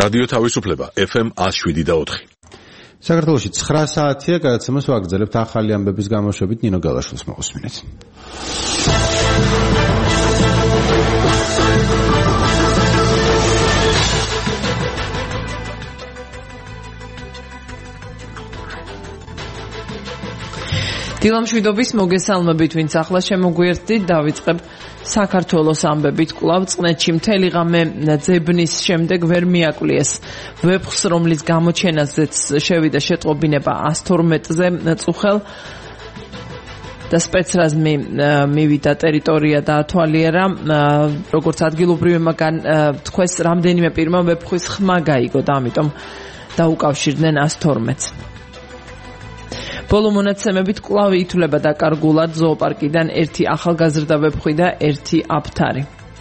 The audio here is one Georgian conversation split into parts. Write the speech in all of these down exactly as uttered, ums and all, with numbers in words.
რადიო თავისუფლება ეფ ემ one oh seven და four. საქართველოში nine საათია, გადაცემას ვაგრძელებთ ახალი ამბების გამოშვებით ნინო გალაშვილს მოусმინეთ. დილამშვიდობის მოგესალმებით, ვინც ახლა შემოგვიერთდით, დავიწყებ საქართველოს ამბებით. კვლავ წყნეთში მთელი ღამე ძებნის შემდეგ ვერ მიაკვლიეს ვეფხს, რომლის გამოჩენაზეც შევიდა შეტყობინება one twelve-ზე წუხელ და სპეცრაზმი მივიდა ტერიტორია და ათვალიერა, როგორც ადგილობრივებმა თქვეს, რამდენიმე პირმა ვეფხვის ხმა გაიგო და ამიტომ დაუკავშირდნენ one twelve-ს. ბოლო მონაცემებით კვლავ ითვლება დაკარგულად ზოოპარკიდან ერთი ახალგაზრდა ვეფხვი და ერთი აფთარი.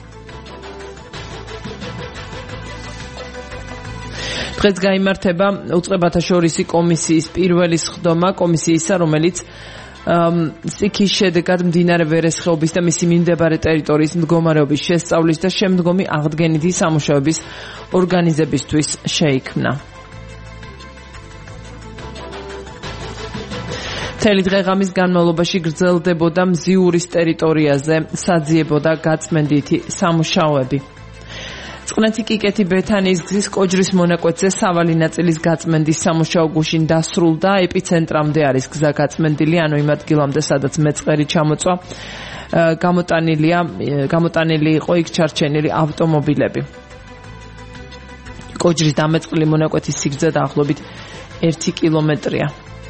დღეს გაიმართება უწყებათა შორისი კომისიის პირველი სხდომა, კომისიისა, რომელიც სტიქის შედეგად მდინარე ვერეს ხეობის და მისი მიმდებარე ტერიტორიის მდგომარეობის შესწავლის და შემდგომი აღდგენითი სამუშაოების ორგანიზებისთვის შეიქმნა. მთელი დღე-ღამის განმავლობაში გრძელდებოდა მზიურის ტერიტორიაზე საძიებო და გაწმენდითი სამუშაოები. წყნეთი კიკეთი ბეთანიის გზის კოჯრის მონაკვეთზე სავალი ნაწილის გაწმენდის სამუშაო გუშინ დასრულდა, ეპიცენტრამდე არის გზა გაწმენდილი, ანუ იმ ადგილამდე, სადაც მეწყერი ჩამოწვა, გამოტანილია, გამოტანილი იყო იქ ჩარჩენილი ავტომობილები. კოჯრის დამეწყილი მონაკვეთის სიგრძე დაახლოებით ერთი კილომეტრია.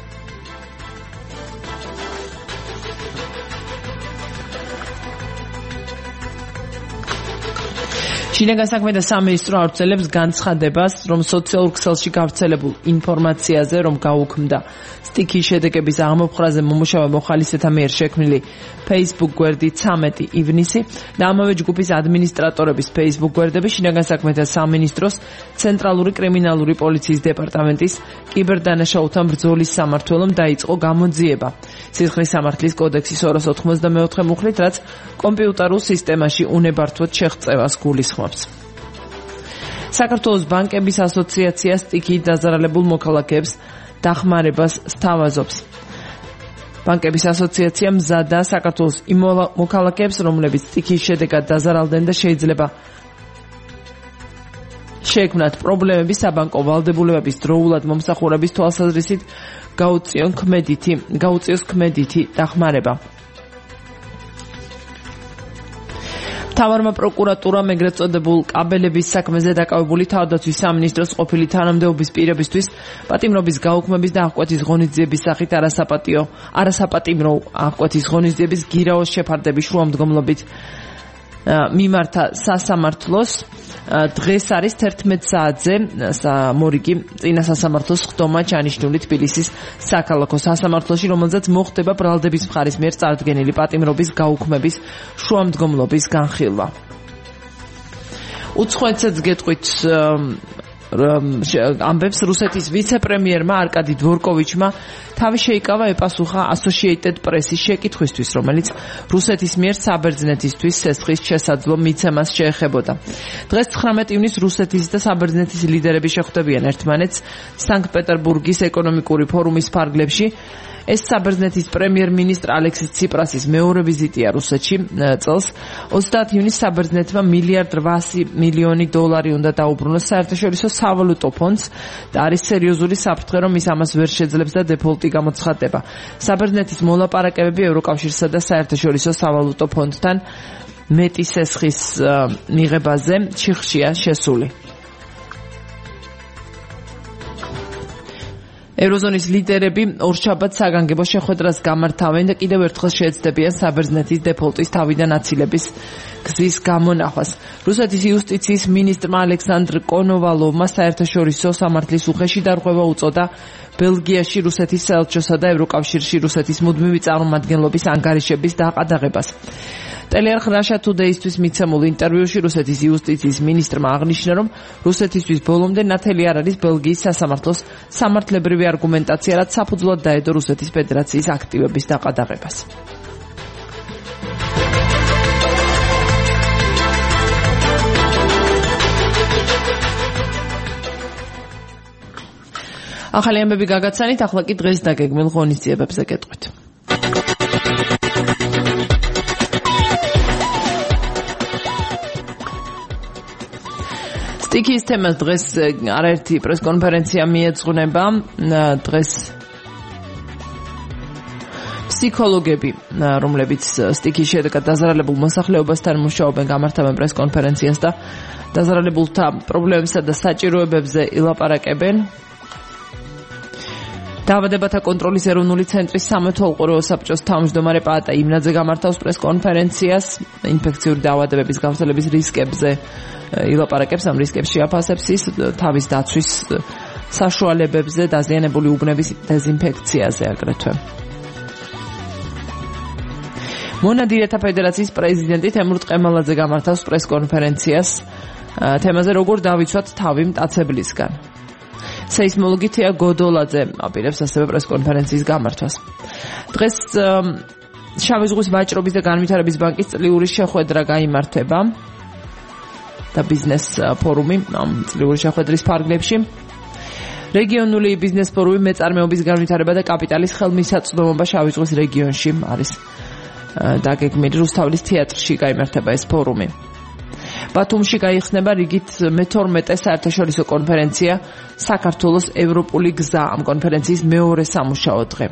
შინაგან საქმეთა სამინისტრო ავრცელებს განცხადებას, რომ სოციალურ ქსელში გავრცელებულ ინფორმაციაზე, რომ გაუქმდა სტიქის შედეგების აღმოფხვრაზე მომუშავე მოხალისეთა მიერ შექმნილი Facebook გვერდი ცამეტი ივნისი და ამავე ჯგუფის ადმინისტრატორების Facebook გვერდები შინაგან საქმეთა სამინისტროს ცენტრალური კრიმინალური პოლიციის დეპარტამენტის კიბერდანაშაულთან ბრძოლის სამმართველომ დაიწყო გამოძიება სისხლის სამართლის კოდექსის ორას ოთხმოცდამეოთხე მუხლით, რაც კომპიუტერულ სისტემაში უნებართვოდ შეღწევას გულისხმობს. საქართველოს ბანკების ასოციაცია სტიქით დაზარალებულ მოქალაქეებს დახმარებას სთავაზობს. ბანკების ასოციაცია მზადაა საქართველოს იმ მოქალაქეებს, რომლებიც სტიქის შედეგად დაზარალდნენ და შეიძლება შეექმნათ პრობლემები საბანკო ვალდებულებების დროულად მომსახურების თვალსაზრისით გაუწიონ ქმედითი, გაუწიოს ქმედითი დახმარება. მთავარმა პროკურატურამ ეგრეთ წოდებულ კაბელების საქმეზე დაკავებული თავდაცვის სამინისტროს ყოფილი თანამდებობის პირებისთვის პატიმრობის გაუქმების და აღკვეთის ღონისძიების სახით არასაპატიო არასაპატიმრო აღკვეთის ღონისძიების გირაოს შეფარდების შუამდგომლობით მიმართა სასამართლოს. დღეს არის თერთმეტ საათზე მორიგი წინა სასამართლოს სხდომა ჩანიშნული თბილისის საქალაქო სასამართლოში, რომელზეც მოხდება ბრალდების მხარის მიერ წარდგენილი პატიმრობის გაუქმების შუამდგომლობის განხილვა. უცხოეთსაც გეტყვით ამბებს რუსეთის ვიცე-პრემიერმა არკადი დვორკოვიჩმა თავი შეიკავა ეპასუხა Associated Press-ის შეკითხვისთვის, რომელიც რუსეთის მიერ საბერძნეთისთვის სესხის შესაძლო მიცემას შეეხებოდა. დღეს ცხრამეტ ივნისს რუსეთის და საბერძნეთის ლიდერები შეხვდებიან ერთმანეთს სანქტ-პეტერბურგის ეკონომიკური ფორუმის ფარგლებში. ეს საბერძნეთის პრემიერ-მინისტრ ალექსის ციპრასის მეორე ვიზიტია რუსეთში წელს. ოცდაათი ივნისს საბერძნეთმა მილიარდ რვაასი მილიონი დოლარი უნდა დაუბრუნოს საერთაშორისო სავალუტო ფონდს და არის სერიოზული საფრთხე, რომ ის ამას ვერ შეძლებს და დეფოლტი გამოცხადდება. საბერძნეთის მოლაპარაკებები ევროკავშირსა და საერთაშორისო სავალუტო ფონდთან მეტი სესხის მიღებაზე ჩიხშია შესული. ევროზონის ლიდერები ორშაბათს საგანგებო შეხვედრას გამართავენ და კიდევ ერთხელ შეეცდებიან საბერძნეთის დეფოლტის თავიდან აცილების გზის გამონახვას. რუსეთის იუსტიციის მინისტრმა ალექსანდრ კონოვალოვმა საერთაშორისო სამართლის უხეში დარღვევა უწოდა ბელგიაში რუსეთის საელჩოსა და ევროკავშირში რუსეთის მუდმივი წარმომადგენლობის ანგარიშების დაყადაღებას. ტელეარხ Russia Today-ისთვის მიცემულ ინტერვიუში რუსეთის იუსტიციის მინისტრმა აღნიშნა, რომ რუსეთისთვის ბოლომდე ნათელი არ არის ბელგიის სასამართლოს სამართლებრივი არგუმენტაცია, რაც საფუძვლად დაედო რუსეთის ფედერაციის აქტივების დაყადაღებას. ახალი ამბები გაგაცანით, ახლა კი დღეს დაგეგმილ ღონისძიებებზე გეტყვით. სტიქიის თემას დღეს არაერთი პრესკონფერენცია მიეძღვნება. დღეს ფსიქოლოგები, რომლებიც სტიქიის შედეგად დაზარალებულ მოსახლეობასთან მუშაობენ, გამართავენ პრესკონფერენციას და დაზარალებულთა პრობლემებსა და საჭიროებებზე ილაპარაკებენ. დაავადებათა კონტროლის ეროვნული ცენტრის სამეთო უყურეო საბჭოს თავმჯდომარე პაატა იმნაძე გამართავს პრესკონფერენციას ინფექციური დაავადებების გავრცელების რისკებზე ილაპარაკებს, ამ რისკებს შეაფასებს ის თავის დაცვის საშუალებებზე, დაზიანებული უბნების დეზინფექციაზე აგრეთვე. მონადირეთა ფედერაციის პრეზიდენტი თემურ ტყემალაძე გამართავს პრესკონფერენციას თემაზე როგორ დავიცვათ თავი მტაცებლისგან. სეისმოლოგი თია გოდოლაძე აპირებს ასევე პრესკონფერენციის გამართვას. დღეს შავი ზღვის ვაჭრობის და განვითარების ბანკის წლიური შეხვედრა გაიმართება და ბიზნეს ფორუმი ამ წლიური შეხვედრის ფარგლებში. რეგიონული ბიზნეს ფორუმი მეწარმეობის განვითარება და კაპიტალის ხელმისაწვდომობა შავი ზღვის რეგიონში არის დაგეგმილი. რუსთავის თეატრში გაიმართება ეს ფორუმი. ბათუმში გაიხსნება რიგით მეთორმეტე საერთაშორისო კონფერენცია საქართველოს ევროპული გზა. ამ კონფერენციის მეორე სამუშაო დღე.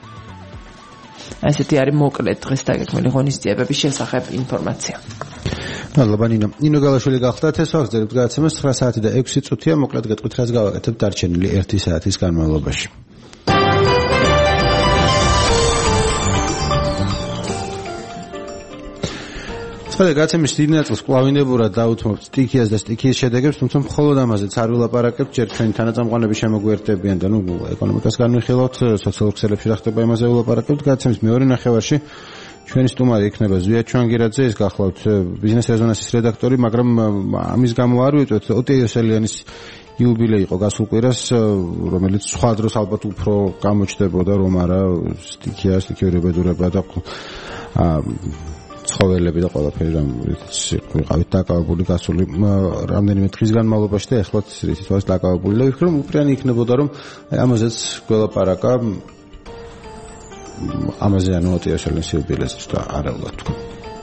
ესეთი არის მოკლედ დღეს დაგეგმილი ღონისძიებების შესახებ ინფორმაცია. მადლობა ნინო. ნინო გალაშვილი გახლდათ ეს ვახდებით გადაცემას ცხრა საათი და ექვსი წუთია. მოკლედ გეტყვით რაც გავაკეთებ დარჩენილი ერთი საათის განმავლობაში. სწორედ გაცემის დიდი ნაწილს კვლავინებურად დაუთმობთ სტიქიას და სტიქიის შედეგებს, თუმცა მხოლოდ ამაზეც არ ვილაპარაკებთ, ჯერ ჩვენი თანაწამყვანები შემოგვიერთებიან და ნუ ეკონომიკას განვიხილავთ, სოციალურ ქსელებში რა ხდება იმაზე ვილაპარაკებთ. გაცემის მეორე ნახევარში ჩვენი სტუმარი იქნება ზვია ჩვანგირაძე, ეს გახლავთ ბიზნეს რეზონანსის რედაქტორი, მაგრამ ამის გამო არ ვიტყვით, ოტე იოსელიანის იუბილეი იყო გასულ კვირას, რომელიც სხვა დროს ალბათ უფრო გამოჩნდებოდა, რომ არა სტიქია, სტიქიური უბედურება და ცხოველები და ყველაფერი რამ ვიყავით დაკავებული გასული რამდენიმე დღის განმავლობაში და ეხლაც ისიც ვართ დაკავებული და ვფიქრობ, რომ უპირანი იქნებოდა, რომ ამაზეც გველაპარაკა ამაზე ანუ ოტიაშელის იუბილეზე და არაულად თქვა.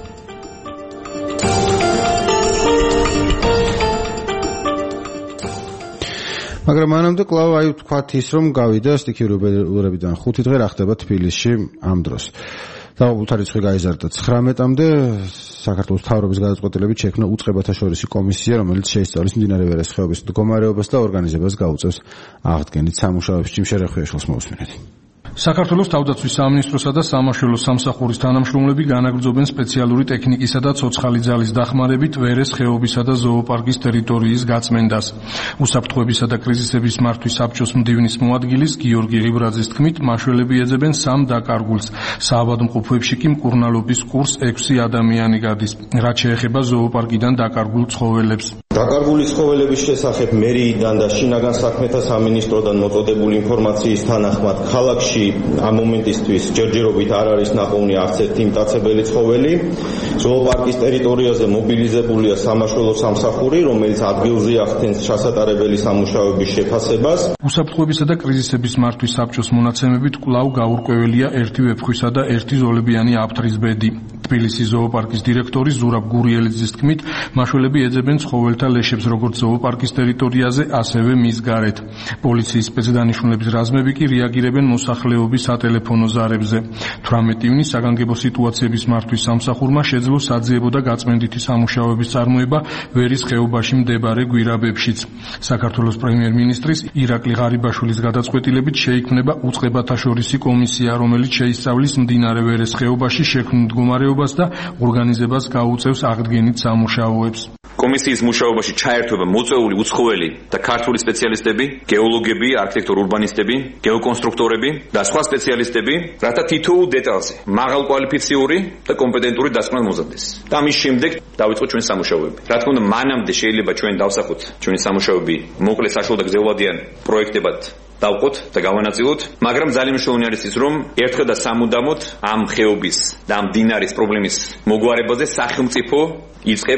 მაგრამ მანამდე კვლავ აი ვთქვათ ის, რომ გავიდა სტიქიური უბედურებიდან ხუთი დღე რა ხდება თბილისში ამ დროს. დაავადებულთა რიცხვი გაიზარდა ცხრამეტამდე. საქართველოს მთავრობის გადაწყვეტილებით შექმნა უწყებათა შორისი კომისია, რომელიც შეისწავლის მდინარე ვერეს ხეობის მდგომარეობას და ორგანიზებას გაუწევს აღდგენით სამუშაოებში. შემშერეხუიაშვილს მოусმინეთ. საქართველოს თავდაცვის სამინისტროსა და სამაშველო სამსახურის თანამშრომლები განაგრძობენ სპეციალური ტექნიკისა და ცოცხალი ძალის დახმარებით ვერეს ხეობისა და ზოოპარკის ტერიტორიის გაწმენდას. უსაფრთხოებისა და კრიზისების მართვის საბჭოს მდივნის მოადგილის გიორგი ღიბრაძის თქმით, მაშველები ეძებენ სამ დაკარგულს. საავადმყოფოებში კი მკურნალობის კურს ექვსი ადამიანი გადის. რაც შეეხება ზოოპარკიდან დაკარგულ ცხოველებს. დაკარგული ცხოველების შესახებ მერიიდან და შინაგან საქმეთა სამინისტროდან მოწოდებული ინფორმაციის თანახმად ქალაქში ამ მომენტისთვის ჯერჯერობით არ არის ნახოვნი არც ერთი მტაცებელი ცხოველი. ზოოპარკის ტერიტორიაზე მობილიზებულია სამაშველო სამსახური, რომელიც ადგილზე ახდენს ჩასატარებელი სამუშაოების შეფასებას. უსაფრთხოებისა და კრიზისების მართვის საბჭოს მონაცემებით კვლავ გაურკვეველია ერთი ვეფხვისა და ერთი ზოლებიანი აფთრის ბედი. თბილისის ზოოპარკის დირექტორი ზურაბ გურიელიძის თქმით, მაშველები ეძებენ ცხოველთა ლეშებს როგორც ზოოპარკის ტერიტორიაზე, ასევე მის გარეთ. პოლიციის სპეცდანიშნულების რაზმები კი რეაგირებენ მოსახლეობის სატელეფონო ზარებზე. თვრამეტი ივნის საგანგებო სიტუაციების მართვის სამსახურმა შეძლო საძიებო და გაწმენდითი სამუშაოების წარმოება ვერის ხეობაში მდებარე გვირაბებშიც. საქართველოს პრემიერ-მინისტრის ირაკლი ღარიბაშვილის გადაწყვეტილებით შეიქმნება უწყებათა შორისი კომისია, რომელიც შეისწავლის მდინარე ვერეს ხეობაში შექმნილ მდგომარეობას და ორგანიზებას გაუწევს აღდგენით სამუშაოებს. კომისიის მუშაობაში ჩაერთვება მოწვეული უცხოელი და ქართული სპეციალისტები, გეოლოგები, არქიტექტორ-ურბანისტები, გეოკონსტრუქტორები და სხვა სპეციალისტები, რათა თითოეულ დეტალზე მაღალკვალიფიციური და კომპეტენტური დასკვნა მოზარდეს. და ამის შემდეგ დავიწყოთ ჩვენი სამუშაოები. რა თქმა უნდა, მანამდე შეიძლება ჩვენ დავსახოთ ჩვენი სამუშაოები მოკლე საშუალო და გრძელვადიან პროექტებად დავყოთ და გავანაწილოთ, მაგრამ ძალიან მნიშვნელოვანი არის ის, რომ ერთხელ და სამუდამოდ ამ ხეობის და ამ მდინარის პრობლემის მოგვარებაზე სახელმწიფო იწყებს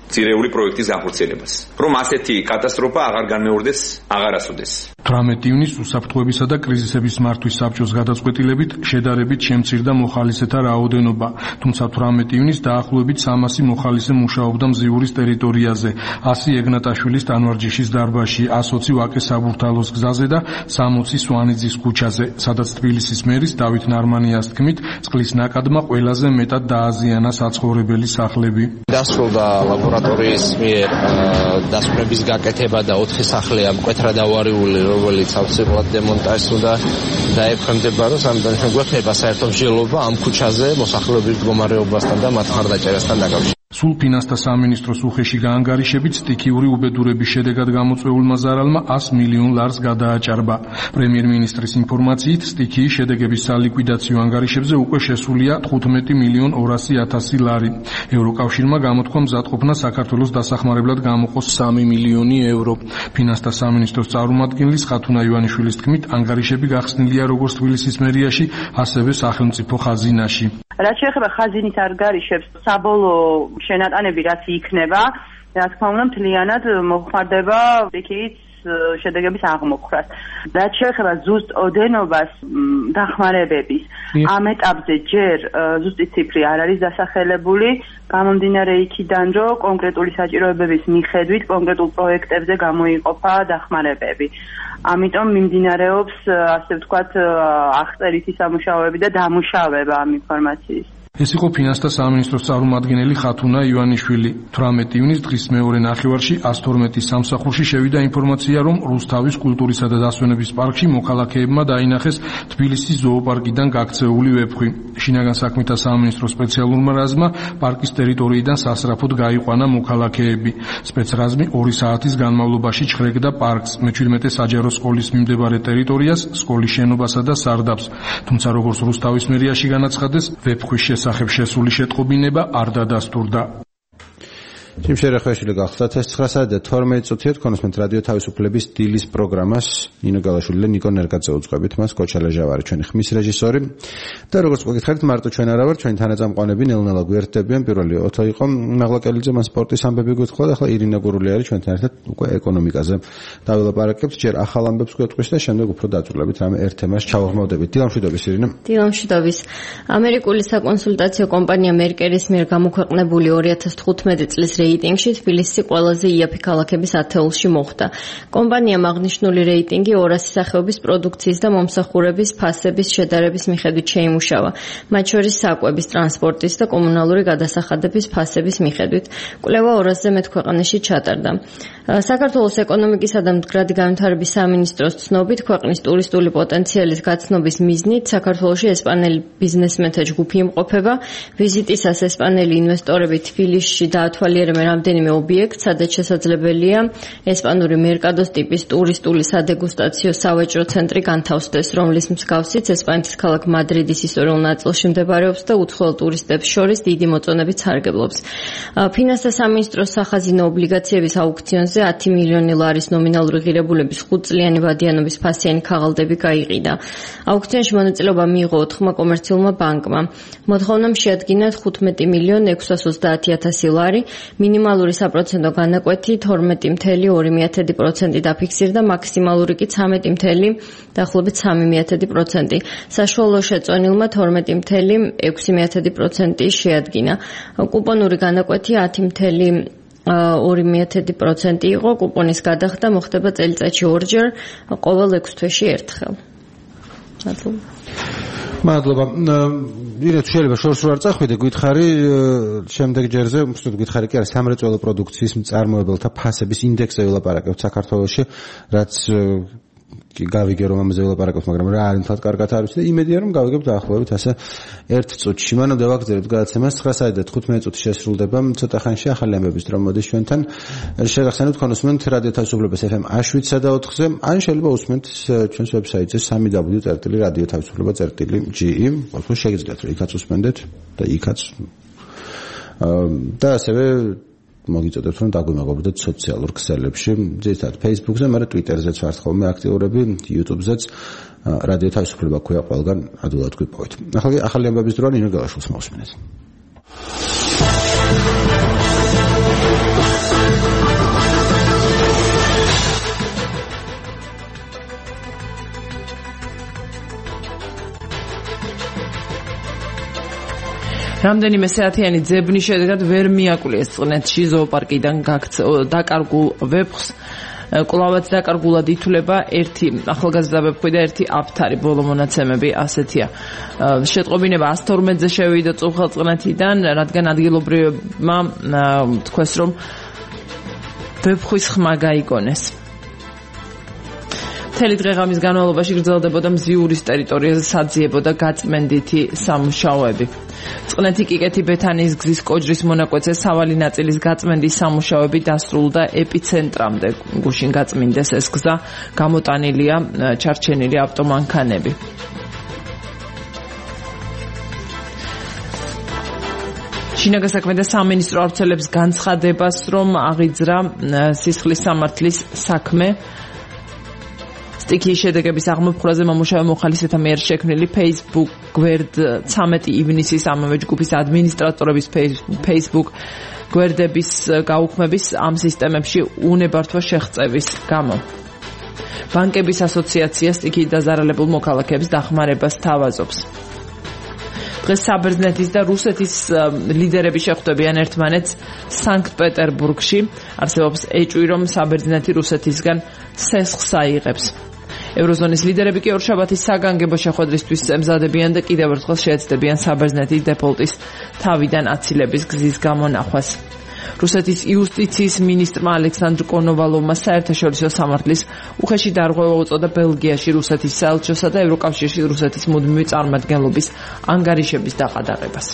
ძირეული პროექტის განხორციელებას. რომ ასეთი კატასტროფა აღარ განმეორდეს, აღარ ასუდეს. თვრამეტი ივნის უსაფრთხოებისა და კრიზისების მართვის საბჭოს გადაწყვეტილებით შედარებით შემცირდა მოხალისეთა რაოდენობა, თუმცა თვრამეტი ივნის დაახლოებით სამასი მოხალისე მუშაობდა მზიურის ტერიტორიაზე, ასი ეგნატაშვილის ტანვარჯიშის დარბაზში, ოცი ვაკეს საბურთალოს გზაზე და სამოცი სვანიძის ქუჩაზე, სადაც თბილისის მერის დავით ნარმანიას თქმით, წყლის ნაკადმა ყველაზე მეტად დააზიანა საცხოვრებელი სახლები. დასრულდა ლაბორატორიის მიერ დასკვნების გაკეთება და ოთხი სახლი მკვეთრად ავარიული, რომელიც ავსებულად დემონტაჟს უნდა დაექვემდებაროს, ამიტომ შეგვექნება საერთო მსჯელობა ამ ქუჩაზე მოსახლეობის მდგომარეობასთან და მათ მხარდაჭერასთან დაკავშირებით. სულ ფინანსთა სამინისტროს უხეში გაანგარიშებით სტიქიური უბედურების შედეგად გამოწვეულმა ზარალმა ას მილიონ ლარს გადააჭარბა. პრემიერ-მინისტრის ინფორმაციით, სტიქიის შედეგების სალიკვიდაციო ანგარიშებზე უკვე შესულია თხუთმეტი მილიონ ორასი ათასი ლარი. ევროკავშირმა გამოთქვა მზადყოფნა საქართველოს დასახმარებლად გამოყოს სამი მილიონი ევრო. ფინანსთა სამინისტროს წარმომადგენლის ხათუნა ივანიშვილის თქმით, ანგარიშები გახსნილია როგორც თბილისის მერიაში, ასევე სახელმწიფო ხაზინაში. რაც შეეხება ხაზინის ანგარიშებს, საბოლოო შენატანები რაც იქნება, რა თქმა უნდა, მთლიანად მოხმარდება სტიქიის შედეგების აღმოფხვრას. რაც შეეხება ზუსტ ოდენობას დახმარებების, ამ ეტაპზე ჯერ ზუსტი ციფრი არ არის დასახელებული, გამომდინარე იქიდან, რომ კონკრეტული საჭიროებების მიხედვით კონკრეტულ პროექტებზე გამოიყოფა დახმარებები. ამიტომ მიმდინარეობს, ასე ვთქვათ, აღწერითი სამუშაოები და დამუშავება ამ ინფორმაციის. ეს იყო ფინანსთა სამინისტროს წარმომადგენელი ხათუნა ივანიშვილი. თვრამეტი ივნის დღის მეორე ნახევარში ას თორმეტის სამსახურში შევიდა ინფორმაცია, რომ რუსთავის კულტურისა და დასვენების პარკში მოქალაქეებმა დაინახეს თბილისის ზოოპარკიდან გაქცეული ვეფხვი. შინაგან საქმეთა სამინისტროს სპეციალურმა რაზმმა პარკის ტერიტორიიდან სასწრაფოდ გაიყვანა მოქალაქეები. სპეცრაზმი ორი საათის განმავლობაში ჩხრეკდა პარკს, მეჩვიდმეტე საჯარო სკოლის მიმდებარე ტერიტორიას, სკოლის შენობასა და სარდაფს. თუმცა როგორც რუსთავის მერიაში განაცხადეს, ვეფხვის სახებ შესული შეტყობინება არ დადასტურდა. Tim Sherakhvashvili გახლდათ ეს ცხრა საათი და თორმეტი წუთია თქვენოსმენთ რადიო თავისუფლების დილის პროგრამას ნინო გალაშვილი და ნიკო ნერგაძე უძღვებით მას კოჩალა ჟავარი ჩვენი ხმის რეჟისორი და როგორც გითხარით მარტო ჩვენ არა ვარ ჩვენი თანაწამყვანები ნელ-ნელა გვერდებიან პირველი ოთო იყო მაღლაკელიძე მას სპორტის ამბები გითხოვა და ახლა ირინა გურული არის ჩვენთან ერთად უკვე ეკონომიკაზე დავილაპარაკებთ ჯერ ახალ ამბებს გვეტყვის და შემდეგ უფრო დაწვრილებით რამე ერთ თემას ჩავაღმავდებით დილამშვიდობის ირინა დილამშვიდობის ამერიკული საკონსულტაციო კომპანია მერკერის მიერ გამოქვეყნებული ორი ათას თხუთმეტი წლის რეიტინგში თბილისი ყველაზე იაფი ქალაქების ათეულში მოხვდა. კომპანიამ აღნიშნული რეიტინგი ორასი სახეობის პროდუქციის და მომსახურების ფასების შედარების მიხედვით შეიმუშავა, მათ შორის საკვების, ტრანსპორტის და კომუნალური გადასახადების ფასების მიხედვით. კვლევა ორასზე მეტ ქვეყანაში ჩატარდა. საქართველოს ეკონომიკისა და მდგრადი განვითარების სამინისტროს ცნობით, ქვეყნის ტურისტული პოტენციალის გაცნობის მიზნით საქართველოში ესპანელი ბიზნესმენთა ჯგუფი იმყოფება. ვიზიტისას ესპანელი ინვესტორები თბილისში დაათვალიერებენ რამდენიმე ობიექტს, სადაც შესაძლებელია ესპანური მერკადოს ტიპის ტურისტული სადეგუსტაციო სავაჭრო ცენტრი განთავსდეს, რომლის მსგავსიც ესპანეთის ქალაქ მადრიდის ისტორიულ ნაწილში მდებარეობს და უცხოელ ტურისტებს შორის დიდი მოწონებით სარგებლობს. ფინანსთა სამინისტროს სახაზინო ობლიგაციების აუქციონზე ათი მილიონი ლარის ნომინალური ღირებულების ხუთწლიანი ვადიანობის ფასიანი ქაღალდები გაიყიდა. აუქციონში მონაწილეობა მიიღო ოთხმა კომერციულმა ბანკმა. მოთხოვნამ შეადგინა თხუთმეტი მილიონი ექვსას ოცდაათი ათასი ლარი, მინიმალური საპროცენტო განაკვეთი თორმეტი მცდე ორი პროცენტი დაფიქსირდა, მაქსიმალური კი ცამეტი მცდე დაახლოებით სამი პროცენტი. საშუალო შეწონილმა თორმეტი მცდე ექვსი პროცენტი შეადგინა. კუპონური განაკვეთი ათი მცდე ორი პროცენტი იყო, კუპონის გადახდა მოხდება წელიწადში ორჯერ, ყოველ ექვს თვეში ერთხელ. მადლობა. მადლობა. ირა თუ შეიძლება შორს რო არ წახვიდე, გითხარი შემდეგ ჯერზე, უბრალოდ გითხარი კი არა სამრეწველო პროდუქციის მწარმოებელთა ფასების ინდექსზე ვილაპარაკებთ საქართველოში, რაც კი გავიგე რომ ამაზე ვილაპარაკებთ, მაგრამ რა არის თათ კარგად არის და იმედია რომ გავიგებთ დაახლოებით ასე ერთ წუთში. მანამდე ვაგრძელებთ გადაცემას ცხრა საათი და თხუთმეტი წუთი შესრულდება. ცოტა ხანში ახალი ამბების დრო მოდის ჩვენთან. შეგახსენებთ ქონოსმენთ რადიო თავისუფლების ეფ ემ შვიდსა და ოთხზე, ან შეიძლება უსმენთ ჩვენს ვებსაიტზე სამი დაბლიუ წერტილი რადიო თავისუფლება წერტილი ჯი ი. ყოველთვის შეგიძლიათ რომ იქაც უსმენდეთ და იქაც და ასევე მოგიწოდებთ რომ დაგვიმაგობრდეთ სოციალურ ქსელებში, ზოგადად Facebook-ზე, მაგრამ Twitter-ზეც ვართ ხოლმე აქტიურები, YouTube-ზეც რადიო თავისუფლება ქვია ყველგან ადვილად გვიპოვეთ. ახლა ახალი ამბების დროა ნინო გალაშვილს მოусმინეთ. რამდენიმე საათიანი ძებნის შედეგად ვერ მიაკვლეს წყნეთში ზოოპარკიდან დაკარგულ ვეფხს. კვლავაც დაკარგულად ითვლება ერთი ახალგაზრდა ვეფხვი და ერთი აფთარი. ბოლო მონაცემები ასეთია. შეტყობინება ას თორმეტზე შევიდა წუხელწყნეთიდან, რადგან ადგილობრივებმა თქვეს, რომ ვეფხვის ხმა გაიგონეს. მთელი დღე-ღამის განმავლობაში გრძელდებოდა მზიურის ტერიტორიაზე საძიებო და გაწმენდითი სამუშაოები. წყნეთი კიკეთი ბეთანიის გზის კოჯრის მონაკვეთზე სავალი ნაწილის გაწმენდის სამუშაოები დასრულდა ეპიცენტრამდე. გუშინ გაწმინდეს ეს გზა, გამოტანილია ჩარჩენილი ავტომანქანები. შინაგან და სამინისტრო ავრცელებს განცხადებას, რომ აღიძრა სისხლის სამართლის საქმე. სტიქიის შედეგების აღმოფხვრაზე მომუშავე მოხალისეთა მიერ შექმნილი Facebook გვერდ ცამეტი ივნისის ამავე ჯგუფის ადმინისტრატორების Facebook გვერდების გაუქმების ამ სისტემებში უნებართვა შეღწევის გამო. ბანკების ასოციაცია სტიქიით დაზარალებულ მოქალაქეებს დახმარებას თავაზობს. დღეს საბერძნეთის და რუსეთის ლიდერები შეხვდებიან ერთმანეთს სანქტ-პეტერბურგში. არსებობს ეჭვი, რომ საბერძნეთი რუსეთისგან სესხს აიღებს. ევროზონის ლიდერები კი ორშაბათის საგანგებო შეხვედრისთვის ემზადებიან და კიდევ ერთხელ შეეცდებიან საბერძნეთის დეფოლტის თავიდან აცილების გზის გამონახვას. რუსეთის იუსტიციის მინისტრმა ალექსანდრ კონოვალოვმა საერთაშორისო სამართლის უხეში დარღვევა უწოდა ბელგიაში რუსეთის საელჩოსა და ევროკავშირში რუსეთის მუდმივი წარმომადგენლობის ანგარიშების დაყადაღებას.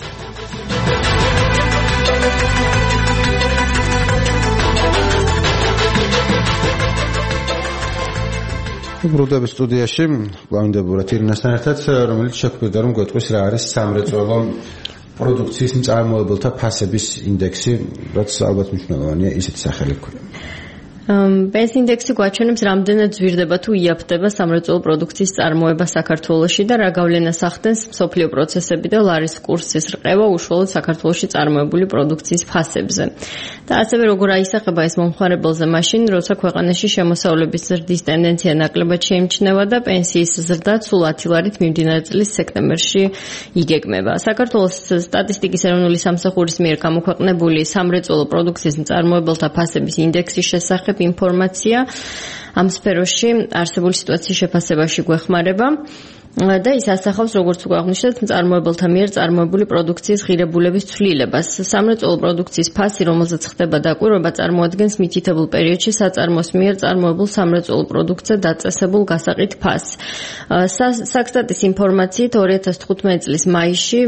ბრუდების სტუდიაში გლავინდებურა თირნასთან ერთად, რომელიც შეგვიძლია რომ გვეტყვის რა არის სამრეწველო პროდუქციის მწარმოებელთა ფასების ინდექსი, რაც ალბათ მნიშვნელოვანია ისეთი სახელი ქვია. ეს ინდექსი გვაჩვენებს რამდენად ზვირდება თუ იაფდება სამრეწველო პროდუქციის წარმოება საქართველოში და რა გავლენას ახდენს მსოფლიო პროცესები და ლარის კურსის რყევა უშუალოდ საქართველოში წარმოებული პროდუქციის ფასებზე. და ასევე როგორ აისახება ეს მომხმარებელზე მაშინ, როცა ქვეყანაში შემოსავლების ზრდის ტენდენცია ნაკლებად შეიმჩნევა და პენსიის ზრდა სულ ათი ლარით მიმდინარე წლის სექტემბერში იგეგმება. საქართველოს სტატისტიკის ეროვნული სამსახურის მიერ გამოქვეყნებული სამრეწველო პროდუქციის მწარმოებელთა ფასების ინდექსის შესახებ ინფორმაცია ამ სფეროში არსებული სიტუაციის შეფასებაში გვეხმარება და ის ასახავს, როგორც უკვე აღნიშნეთ, მწარმოებელთა მიერ წარმოებული პროდუქციის ღირებულების ცვლილებას. სამრეწველო პროდუქციის ფასი, რომელზეც ხდება დაკვირვება, წარმოადგენს მითითებულ პერიოდში საწარმოს მიერ წარმოებულ სამრეწველო პროდუქტზე დაწესებულ გასაყიდ ფასს. საქსტატის ინფორმაციით ორი ათას თხუთმეტი წლის მაისში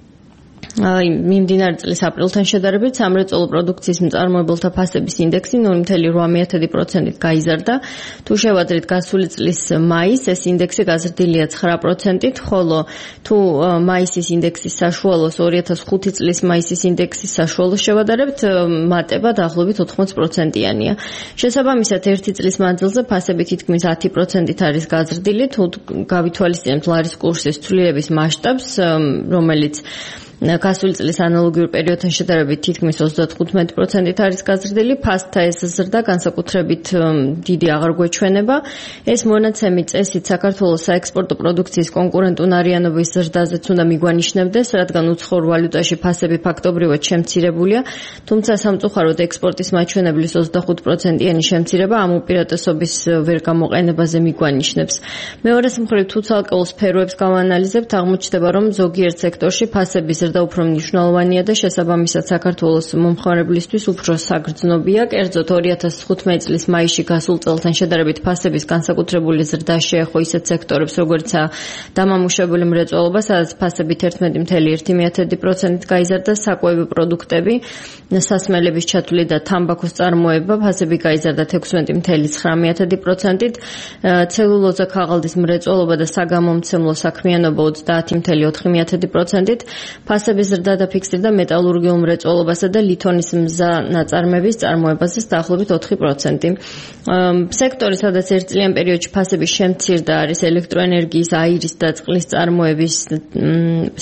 მიმდინარე წლის აპრილთან შედარებით სამრეწველო პროდუქციის მწარმოებელთა ფასების ინდექსი ნული კoma ოთხ პროცენტით გაიზარდა. თუ შევადრით გასული წლის მაისს, ეს ინდექსი გაზრდილია ცხრა პროცენტით, ხოლო თუ მაისის ინდექსის საშუალოს ორი ათას ხუთი წლის მაისის ინდექსის საშუალოს შევადარებთ, მატება დაახლოებით ოთხმოც პროცენტიანია. შესაბამისად, ერთი წლის მანძილზე ფასები თითქმის ათი პროცენტით არის გაზრდილი, თუ გავითვალისწინებთ ლარის კურსის ცვლილების მასშტაბს, რომელიც გასული წლის ანალოგიურ პერიოდთან შედარებით თითქმის ოცდათხუთმეტი პროცენტით არის გაზრდილი, ფასთა ეს ზრდა განსაკუთრებით დიდი აღარ გვეჩვენება. ეს მონაცემი წესით საქართველოს საექსპორტო პროდუქციის კონკურენტუნარიანობის ზრდაზეც უნდა მიგვანიშნებდეს, რადგან უცხოურ ვალუტაში ფასები ფაქტობრივად შემცირებულია, თუმცა სამწუხაროდ ექსპორტის მაჩვენებლის ოცდახუთ პროცენტიანი შემცირება ამ უპირატესობის ვერ გამოყენებაზე მიგვანიშნებს. მეორეს მხრივ, თუ ცალკეულ სფეროებს გავანალიზებთ, აღმოჩნდება, რომ ზოგიერთ სექტორში ფასების ზრდა უფრო მნიშვნელოვანია და შესაბამისად საქართველოს მომხმარებლისთვის უფრო საგრძნობია. კერძოდ ორი ათას თხუთმეტი წლის მაისში გასულ წელთან შედარებით ფასების განსაკუთრებული ზრდა შეეხო ისეთ სექტორებს, როგორიცაა დამამუშავებელი მრეწველობა, სადაც ფასები თერთმეტი კoma ერთი პროცენტით გაიზარდა, საკვები პროდუქტები, სასმელების ჩათვლი და თამბაქოს წარმოება, ფასები გაიზარდა ექვსმეტი კoma ცხრამეტი პროცენტით, ცელულოზა ქაღალდის მრეწველობა და საგამომცემლო საქმიანობა ოცდაათი კoma ოთხი პროცენტით, ფასების ზრდა დაფიქსირდა მეტალურგიულ მრეწველობასა და ლითონის მზა ნაწარმების წარმოებაზე დაახლოებით ოთხი პროცენტი. სექტორი, სადაც ერთწლიან პერიოდში ფასები შემცირდა, არის ელექტროენერგიის, აირის და წყლის წარმოების